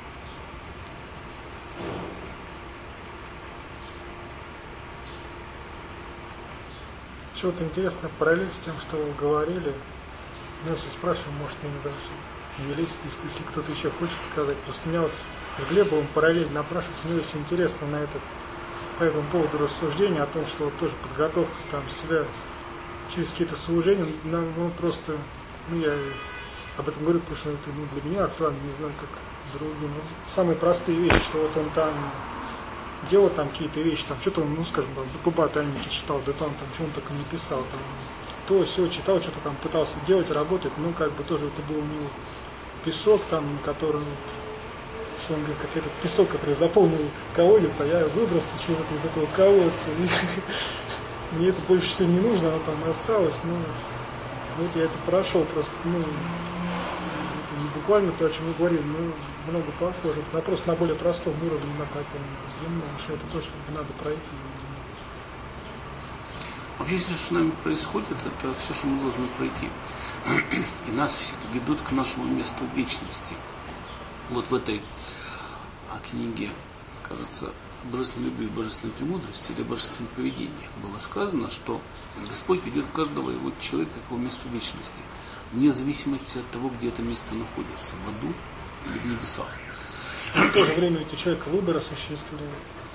Еще вот интересно, параллель с тем, что вы говорили, ну, если спрашиваю, может, я не знаю, если кто-то еще хочет сказать. Просто у меня вот с Глебовым параллель напрашивается, мне очень интересно по этому поводу рассуждения о том, что вот тоже подготовка там себя через какие-то служения, ну, просто, ну, я об этом говорю, потому что это для меня актуально, не знаю, как другим. Самые простые вещи, что вот он там делал там какие-то вещи, там что-то он, ну, скажем, там, Куба тайники читал, да там что он только не писал, там, то все читал, что-то там пытался делать, работать, ну, как бы тоже это был у него песок, там, который, что он говорит, как этот песок, который заполнил колодец, а я выбрался чего-то из этого колодца, и мне это больше всего не нужно, оно там осталось, ну, вот я это прошел просто, ну, не буквально то, о чем мы говорили, но много похоже. Просто на более простом уровне, на таком земном, что это тоже как бы надо пройти. Вообще, все, что с нами происходит, это все, что мы должны пройти. И нас ведут к нашему месту вечности. Вот в этой книге, кажется, Божественной любви и Божественной премудрости или Божественном провидении было сказано, что Господь ведет каждого его человека к его месту вечности, вне зависимости от того, где это место находится, в аду или в небесах. В то же время ведь у человека выбор осуществляет.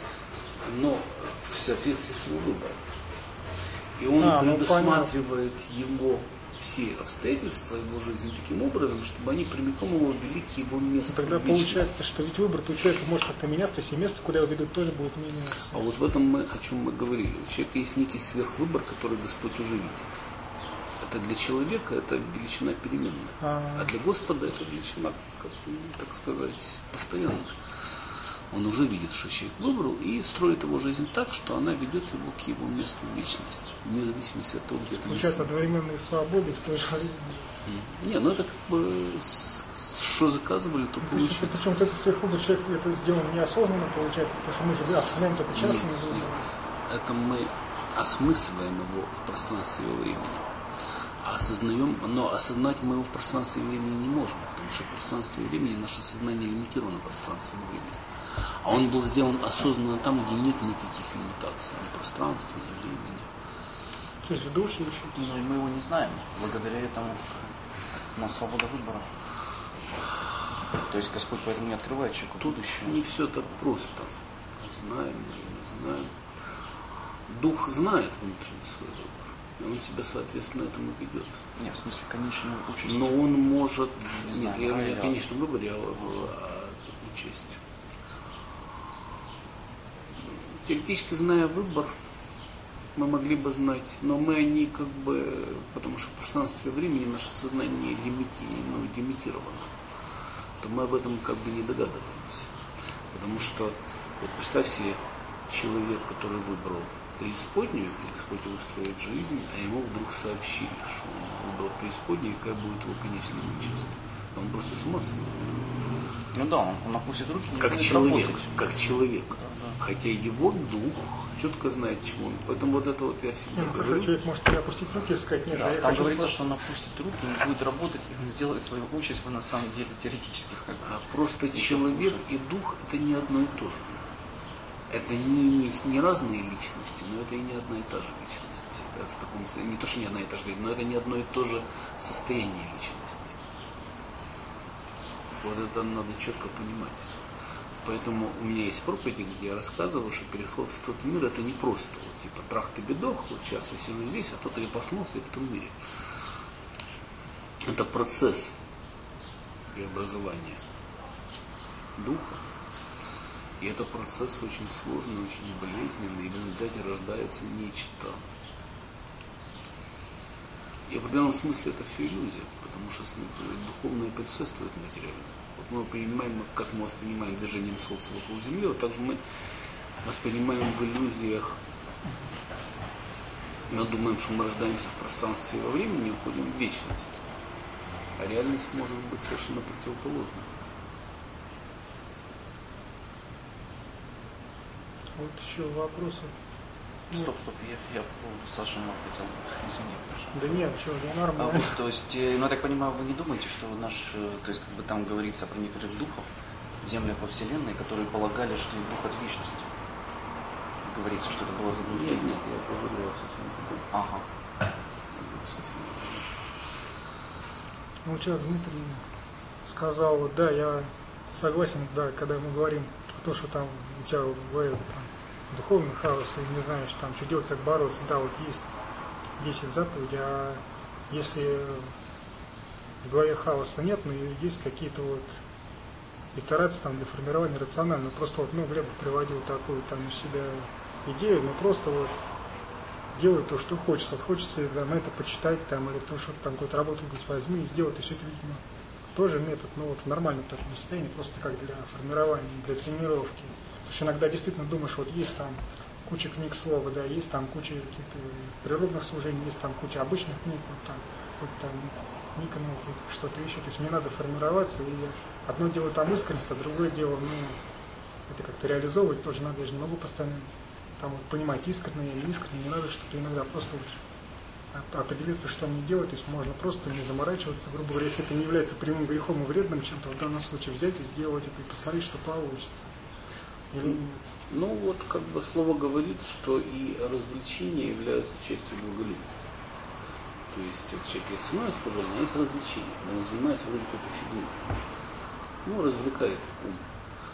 но в соответствии с его выбором. И он предусматривает его все обстоятельства его жизни таким образом, чтобы они прямиком его вели к его месту. Тогда получается, что ведь выбор у человека может как-то меняться, то есть и место, куда его ведут, тоже будет меняться. А вот в этом о чем мы говорили. У человека есть некий сверхвыбор, который Господь уже видит. Это для человека это величина переменная. А для Господа это величина, так сказать, постоянная. Он уже видит, что человек выбрал, и строит его жизнь так, что она ведет его к его месту вечности, вне зависимости от того, где это место. Получается, одновременные свободы в то же время. Не, ну это как бы что заказывали, то получилось. Причем этот сверхвыбор человек это сделан неосознанно, получается, потому что мы же осознаем только частный выбор. Нет, это мы осмысливаем его в пространстве и во времени. Осознаем, но осознать мы его в пространстве и времени не можем, потому что в пространстве и времени наше сознание лимитировано пространством и временем. А он был сделан осознанно там, где нет никаких лимитаций, ни пространства, ни времени. То есть в духе еще. Ну, и мы его не знаем. Благодаря этому у нас свобода выбора. То есть Господь поэтому не открывает человеку будущее. Не все так просто. Знаем или не знаем. Дух знает внутренний свой выбор. И он себя, соответственно, этому ведет. Нет, в смысле, конечную участь. Но он может... Не Нет, знаю, я о конечном выборе, о участи. Теоретически, зная выбор, мы могли бы знать, но мы они как бы, потому что в пространстве и времени наше сознание лимитировано, то мы об этом как бы не догадываемся. Потому что, вот представь себе, человек, который выбрал преисподнюю, и Господь его строит жизнь, а ему вдруг сообщили, что он выбрал преисподнюю, и какая будет его конечная участь. Он просто с ума сойдет. Ну да, он опустит руки, не как будет человек, работать. как человек. Да. Хотя его дух четко знает, чего он. Поэтому вот это вот я всегда говорю. Человек может и опустить руки и сказать, нет, Да, я там хочу говорится, просто... что он опустит руки, он будет работать, и он сделает свою участь, вы на самом деле теоретически как бы. Просто человек и дух это не одно и то же. Это не разные личности, но это и не одна и та же личность. В таком, не то, что не одна и та же, но это не одно и то же состояние личности. Вот это надо четко понимать. Поэтому у меня есть проповеди, где я рассказываю, что переход в тот мир это не просто. Вот, типа трах ты бедох, вот сейчас я сижу здесь, а то-то я проснулся и в том мире. Это процесс преобразования духа. И это процесс очень сложный, очень болезненный, и в результате рождается нечто. И в определенном смысле это все иллюзия, потому что духовное предшествует материальному. Вот мы принимаем, как мы воспринимаем движением Солнца вокруг Земли, вот так же мы воспринимаем в иллюзиях. Мы думаем, что мы рождаемся в пространстве и во времени и уходим в вечность. А реальность может быть совершенно противоположной. Вот еще вопросы. Стоп, я Саша хотел, извини, пожалуйста. Да нет, что, я нормально. Вот, то есть, ну я так понимаю, вы не думаете, что наш, то есть как бы там говорится про некоторых духов, земля по вселенной, которые полагали, что их дух от вечности. Говорится, что это было заблуждение. Нет, я поговорил совсем другое. Ага. Ну, вчера Дмитрий сказал, вот, да, я согласен, да, когда мы говорим то, что там у тебя говорят, духовный хаос, и не знаешь, там, что делать, как бороться, да, вот есть 10 заповедей, а если в голове хаоса нет, но есть какие-то вот итерации там для формирования рационального, просто вот, ну, Глеб приводил такую там у себя идею, но просто вот делай то, что хочется. Вот хочется там это почитать, там, или то, что там какую-то работу возьми и сделай, то есть это, видимо, тоже метод, ну вот в нормальном таком состоянии, просто как для формирования, для тренировки. Потому что иногда действительно думаешь, вот есть там куча книг слова, да, есть там куча каких-то природных служений, есть там куча обычных книг, вот там Никонов, вот что-то еще. То есть мне надо формироваться, и одно дело там искренность, а другое дело, ну, это как-то реализовывать тоже надо, я же не могу постоянно там вот понимать, искренне или искренне, не надо что-то иногда просто вот определиться, что мне делать, то есть можно просто не заморачиваться, грубо говоря, если это не является прямым грехом и вредным чем-то, в данном случае взять и сделать это и посмотреть, что получится. Или... Ну вот как бы слово говорит, что и развлечения являются частью благолюбия. То есть человек есть основное служение, а есть развлечение, когда он занимается вроде какой-то фигней. Ну, развлекает ум.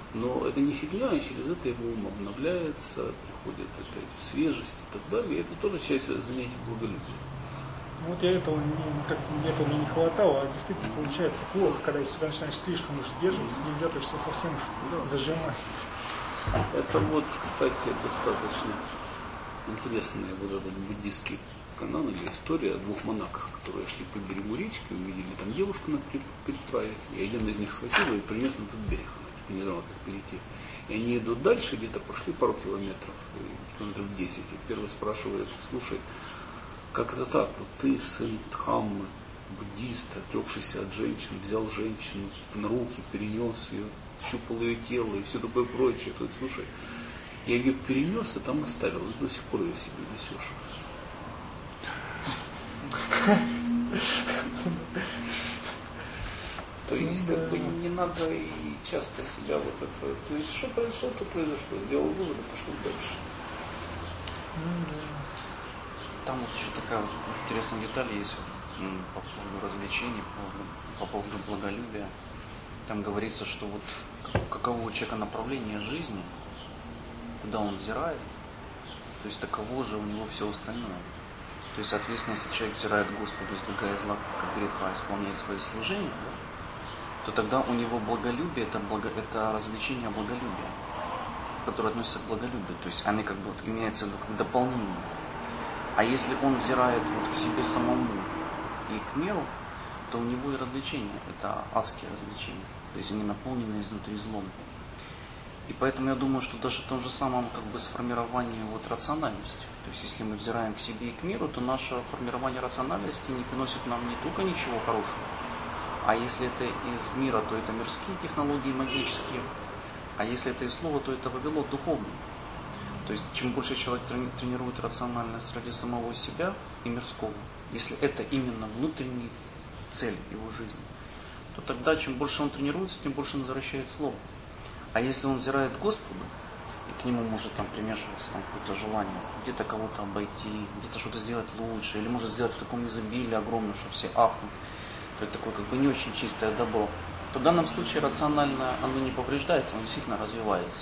Но это не фигня, и через это его ум обновляется, приходит опять в свежесть и так далее. И это тоже часть занятий благолюбия. Ну, вот я этого мне не хватало, а действительно получается плохо, когда себя начинаешь слишком уж сдерживаться, нельзя точно совсем зажимать. Это вот, кстати, достаточно интересный вот этот буддийский канон или история о двух монахах, которые шли по берегу речки, увидели там девушку на переправе, и один из них схватил ее и принес на тот берег. Она типа не знала, как перейти. И они идут дальше, где-то прошли пару километров, километров 10. И первый спрашивает: слушай, как это так? Вот ты, сын Дхаммы, буддист, отрекшийся от женщин, взял женщину на руки, перенес ее, щупал ее тело и все такое прочее. Тут, слушай, я ее перенес и там оставил, и до сих пор ее в себе несешь. То есть, как бы не надо и часто себя вот это. То есть, что произошло, то произошло. Сделал вывод и пошел дальше. Там вот еще такая вот интересная деталь есть по поводу развлечений, по поводу благолюбия. Там говорится, что вот каково у человека направление жизни, куда он взирает, то есть таково же у него все остальное. То есть, соответственно, если человек взирает к Господу, избегая зла, как греха, исполняет свои служения, да, то тогда у него благолюбие это развлечение благолюбия, которое относится к благолюбию. То есть они как бы вот имеются как дополнение. А если он взирает вот к себе самому и к миру, то у него и развлечения это адские развлечения. То есть они наполнены изнутри злом. И поэтому я думаю, что даже в том же самом как бы сформировании вот рациональности. То есть если мы взираем к себе и к миру, то наше формирование рациональности не приносит нам не только ничего хорошего, а если это из мира, то это мирские технологии магические, а если это из слова, то это вавилон духовный. То есть чем больше человек тренирует рациональность ради самого себя и мирского, если это именно внутренняя цель его жизни, то тогда чем больше он тренируется, тем больше он возвращает слово. А если он взирает к Господу, и к нему может там примешиваться там, какое-то желание, где-то кого-то обойти, где-то что-то сделать лучше, или может сделать в таком изобилии огромном, что все ахнут, то это такое как бы не очень чистое добро, то в данном случае рациональное оно не повреждается, оно действительно развивается.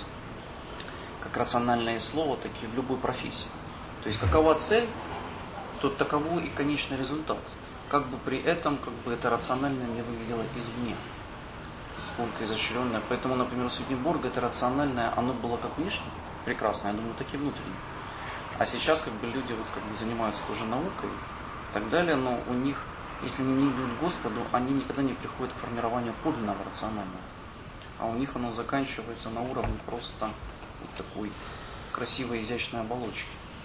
Как рациональное слово, так и в любой профессии. То есть какова цель, то таково и конечный результат. Как бы при этом как бы это рациональное не выглядело извне. Сколько изощренное. Поэтому, например, у Святнеборга это рациональное, оно было как внешне прекрасно, я думаю, так и внутренне. А сейчас как бы люди вот как бы занимаются тоже наукой и так далее, но у них, если они не идут к Господу, они никогда не приходят к формированию подлинного рационального. А у них оно заканчивается на уровне просто вот такой красивой, изящной оболочки.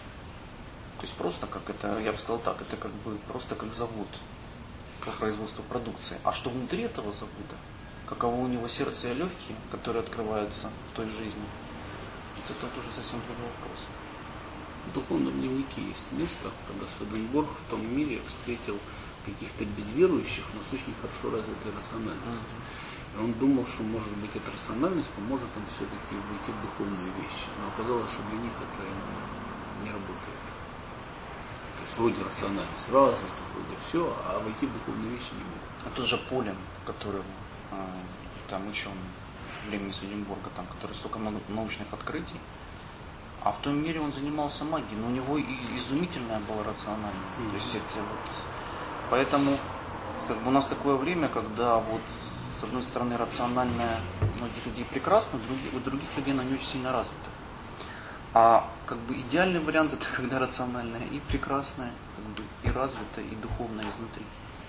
То есть просто как это, я бы сказал так, это как бы просто как завод по производству продукции. А что внутри этого завода? Каково у него сердце и легкие, которые открываются в той жизни, вот это уже совсем другой вопрос. В духовном дневнике есть место, когда Святогор в том мире встретил каких-то безверующих, но с очень хорошо развитой рациональностью. И он думал, что, может быть, эта рациональность поможет им все-таки войти в духовные вещи. Но оказалось, что для них это не работает. То есть вроде рациональность развита, вроде все, а войти в духовные вещи не могут. А тот же Полем, который там ученый времени Святогорга, там, который столько много научных открытий, а в том мире он занимался магией, но у него и изумительная была рациональная. То есть это вот, поэтому как бы у нас такое время, когда вот с одной стороны рациональная у многих людей прекрасна, у других людей она не очень сильно развита. А как бы идеальный вариант это когда рациональная и прекрасная, как бы и развитая, и духовная изнутри.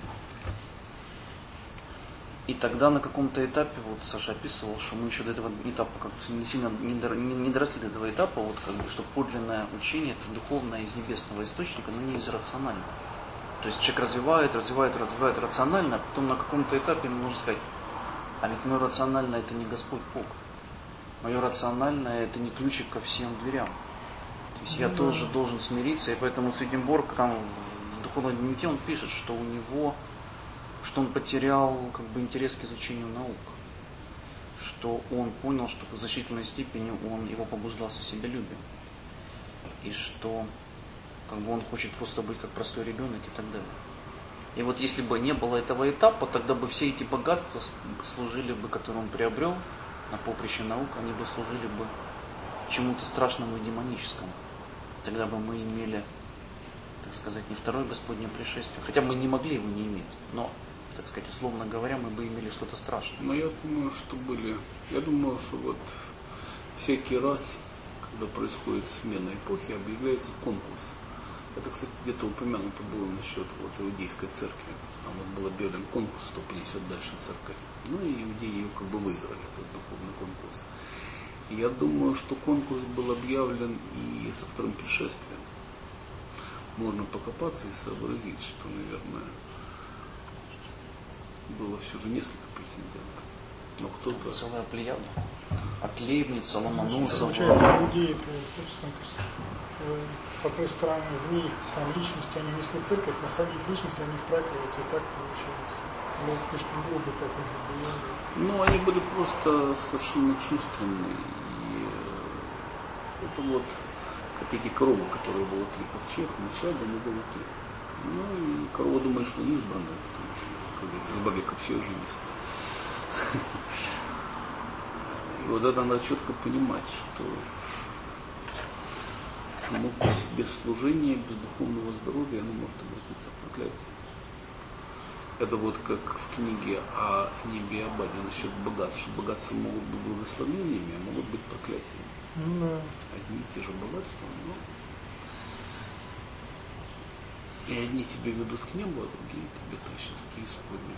И тогда на каком-то этапе, вот Саша описывал, что мы еще до этого этапа как-то не сильно не доросли до этого этапа, вот как бы, что подлинное учение, это духовное из небесного источника, но не из рационального. То есть человек развивает рационально, а потом на каком-то этапе ему нужно сказать, а ведь мое рациональное это не Господь Бог. Мое рациональное это не ключик ко всем дверям. То есть я тоже должен смириться, и поэтому Святогор там в духовном дневнике он пишет, что у него, что он потерял как бы интерес к изучению наук, что он понял, что в значительной степени его побуждался себялюбием, и что как бы он хочет просто быть как простой ребенок и так далее. И вот если бы не было этого этапа, тогда бы все эти богатства служили бы, которые он приобрел, на поприще наук, они бы служили бы чему-то страшному и демоническому. Тогда бы мы имели, так сказать, не второе Господне пришествие, хотя мы не могли его не иметь, но, так сказать, условно говоря, мы бы имели что-то страшное. Но я думаю, что я думаю, что вот всякий раз, когда происходит смена эпохи, объявляется конкурс. Это, кстати, где-то упомянуто было насчет вот иудейской церкви. Там вот был объявлен конкурс, кто понесет дальше церковь. Ну и иудеи ее как бы выиграли, этот духовный конкурс. И я думаю, что конкурс был объявлен и со вторым пришествием. Можно покопаться и сообразить, что, наверное, было все же несколько претендентов. Но кто-то... Целая плеяда. От Лейбница, Ломоносова. Получается, иудеи, с одной стороны, в них там личности, они несли церковь, на самих личности они их прокляли, и так получается. Но слишком долго так их заявляли. Ну, они были просто совершенно чувственные. И это вот как эти коровы, которые волокли ковчег, вначале они волокли. Ну и корова думали, что они избранные, потому что когда их избрали ковчег же есть. И вот это надо четко понимать, что само по себе служение без духовного здоровья, оно может обратиться в проклятие. Это вот как в книге о небе и Абаде насчет богатств, что богатства могут быть благословениями, а могут быть проклятиями. Одни и те же богатства, но и одни тебя ведут к небу, а другие тебя тащат в преисподнюю.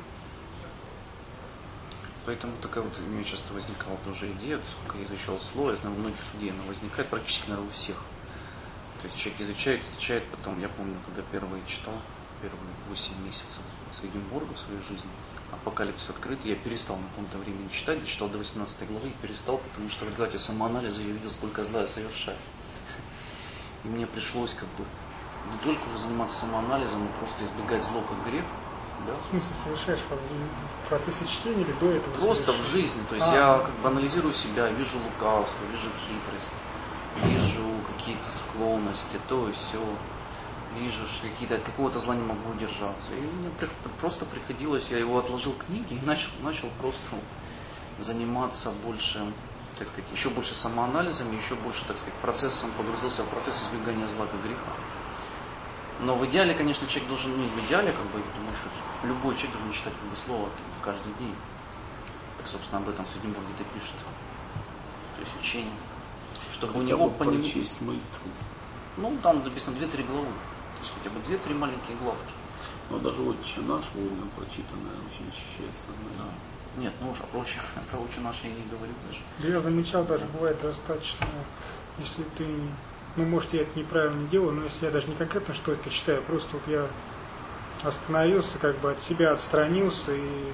Поэтому такая вот у меня часто возникала тоже идея, сколько я изучал слово, я знаю, у многих людей она возникает практически, наверное, у всех. То есть человек изучает, потом, я помню, когда первые 8 месяцев Свегенборга в своей жизни, Апокалипсис открыт, я перестал на каком-то времени читать, дочитал до 18 главы и перестал, потому что в результате самоанализа я видел, сколько зла я совершаю. И мне пришлось как бы не только уже заниматься самоанализом, но просто избегать зло как грех. Да? В смысле, совершаешь в процессе чтения или до этого? Просто в жизни. То есть я как бы анализирую себя, вижу лукавство, вижу хитрость, вижу какие-то склонности, то и все. Вижу, что от какого-то зла не могу удержаться. И мне просто приходилось, я его отложил книги и начал просто заниматься больше, так сказать, еще больше самоанализом, еще больше, так сказать, погрузился в процесс избегания зла как греха. Но в идеале, конечно, человек должен, в идеале, как бы, я думаю, что любой человек должен читать как бы слово каждый день. Так, собственно, об этом Свегенборг где-то пишет. То есть учение. Чтобы у него прочесть молитву. Ну, там написано 2-3 главы. То есть хотя бы 2-3 маленькие главки. Но даже «Отче наш» вольно прочитанное очень очищает сознание. Да. Нет, ну уж про «Отче наш» я не говорю даже. Да я замечал, даже бывает достаточно, если ты, может, я это неправильно делаю, но если я даже не конкретно что это читаю, просто вот я остановился, как бы от себя отстранился и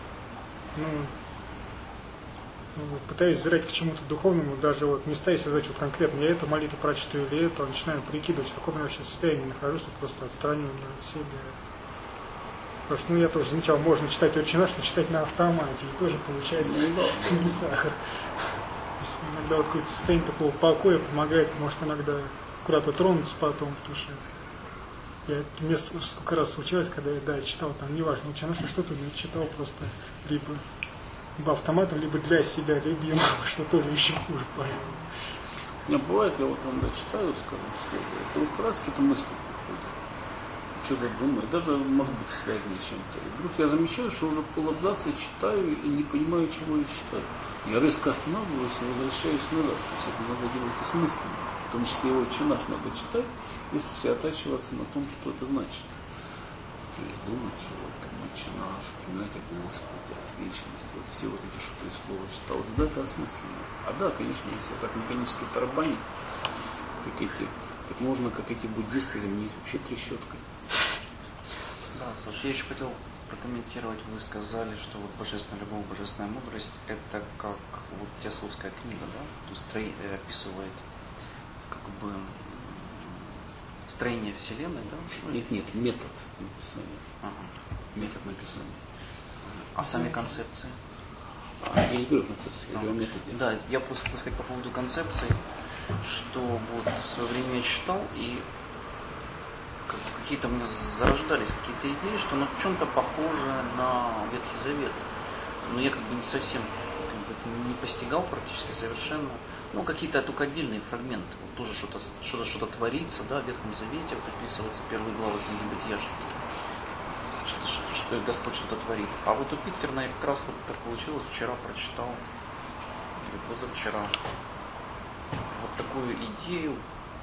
пытаюсь взирать к чему-то духовному, даже вот места, если задать вот конкретно, я эту молитву прочту или это, начинаю прикидывать, в каком я вообще состоянии нахожусь, просто отстранен от себя. Потому что, я тоже замечал, можно читать «Отче наш», но читать на автомате, и тоже получается не сахар. Иногда вот какое-то состояние такого покоя помогает, может иногда куда-то тронуться потом, потому что мне сколько раз случалось, когда я читал, там неважно, «Отче наш», что-то читал просто либо автоматом, либо для себя любимого, что тоже еще хуже, по-моему. У меня бывает, я вот иногда читаю, скажем, слово, и вдруг раз какие-то мысли приходят, что-то думаю, даже, может быть, связанные с чем-то. И вдруг я замечаю, что уже полабзаца читаю и не понимаю, чего я читаю. Я резко останавливаюсь и возвращаюсь назад. То есть это надо делать осмысленно. В том числе и «Отче наш» надо читать и сосредотачиваться на том, что это значит. То есть думать, что вот там «Отче наш», понимаете, Господи, от вечности, вот все вот эти что-то из слова читал, вот да, это осмысленно. А да, конечно, если так механически тарабанить, так можно, как эти буддисты, заменить вообще трещоткой. Да, слушай, я еще хотел прокомментировать, вы сказали, что вот божественная любовь, божественная мудрость, это как вот теософская книга, да? То есть описывает как бы строение Вселенной, да? Нет, метод написания. Метод написания. А сами концепции? Я не говорю концепции, я говорю о методе. Да, я просто хотел сказать по поводу концепции, что вот в свое время я читал, и какие-то мне зарождались какие-то идеи, что оно в чем-то похоже на Ветхий Завет. Но я как бы не совсем не постигал практически совершенно. Ну, какие-то только отдельные фрагменты. Вот тоже что-то творится, да, в Ветхом Завете, вот описывается первые главы книги Бытия, что Господь что-то творит. А вот у Питкерна я как раз вот так получилось, вчера прочитал, или позавчера, вот такую идею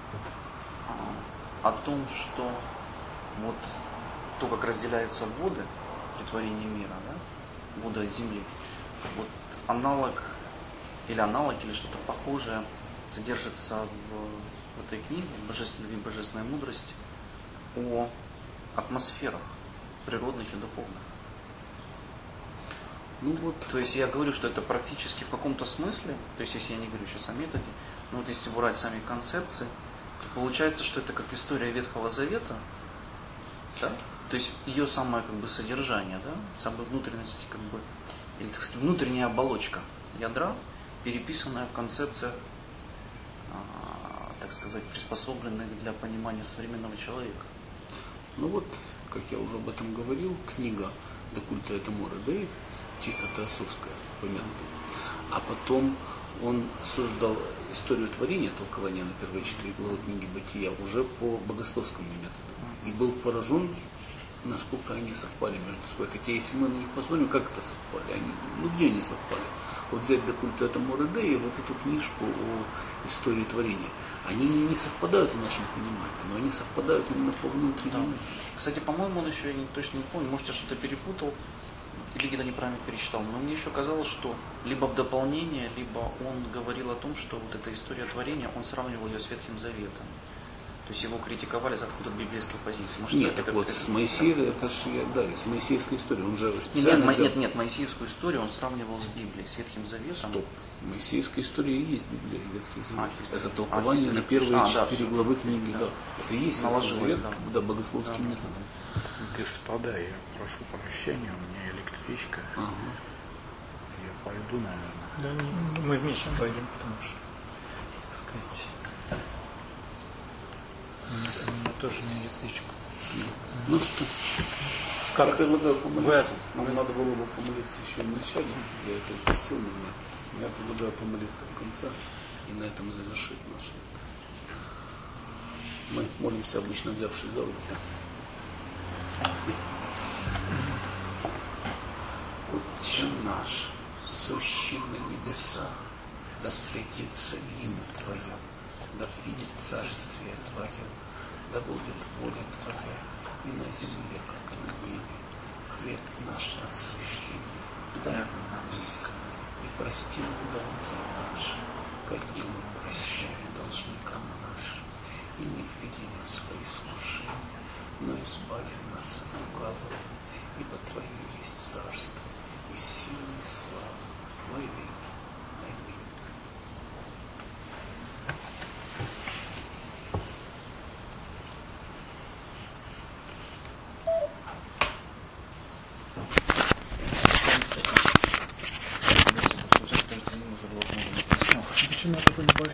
о том, что вот то, как разделяются воды при творении мира, да, воды земли, вот аналог или что-то похожее содержится в этой книге «Божественная мудрость» о атмосферах природных и духовных. Ну вот. То есть я говорю, что это практически в каком-то смысле, то есть если я не говорю сейчас о методе, но вот если брать сами концепции, то получается, что это как история Ветхого Завета, да? То есть ее самое как бы содержание, да? Самая внутренность, как бы, или так сказать, внутренняя оболочка ядра, переписанная в концепциях, так сказать, приспособленных для понимания современного человека. Ну вот, как я уже об этом говорил, книга «До культа это море», да и чисто теософская по методу. А потом он создал историю творения, толкования на первые 4 главы книги Бытия уже по богословскому методу. И был поражен, насколько они совпали между собой. Хотя если мы на них посмотрим, как это совпали, где они совпали? Вот взять «До культа это море», да и вот эту книжку о истории творения. Они не совпадают в нашем понимании, но они совпадают именно по внутреннему. Да. Кстати, по-моему, он еще, я точно не помню, может, я что-то перепутал, или где-то неправильно перечитал, но мне еще казалось, что либо в дополнение, либо он говорил о том, что вот эта история творения, он сравнивал ее с Ветхим Заветом. То есть его критиковали за откуда библейские позиции. Может, нет, так вот, с Моисеем, это же, да, с моисеевской историей, он же специально нет, Моисеевскую историю он сравнивал с Библией, с Ветхим Заветом. Стоп. Моисеевская история и есть Библия и Ветхий Завет. Это толкование на первые 4 главы книги, да. Это и есть Ветхий Завет, да, богословским методом. Господа, я прошу прощения, у меня электричка. Ага. Я пойду, наверное. Да, мы вместе пойдем, потому что, Так сказать, у меня тоже на электричку. Ну что, я предлагаю помолиться. Нам надо было бы помолиться еще в начале. Я это упустил, но нет. Я предлагаю помолиться в конце и на этом завершить наше. Мы молимся, обычно взявшись за руки. Отче наш, сущий на небесах, да светится имя Твое, да придет царствие Твое, да будет воля Твоя и на земле, как и на небе. Хлеб наш насущный дай нам днесь, и прости нам долги наши, какие мы прощаем должникам нашим, и не введи нас в свои искушения, но избави нас от лукавого, ибо Твое есть царство, и сила, и слава во веки. Почему я такой небольшой?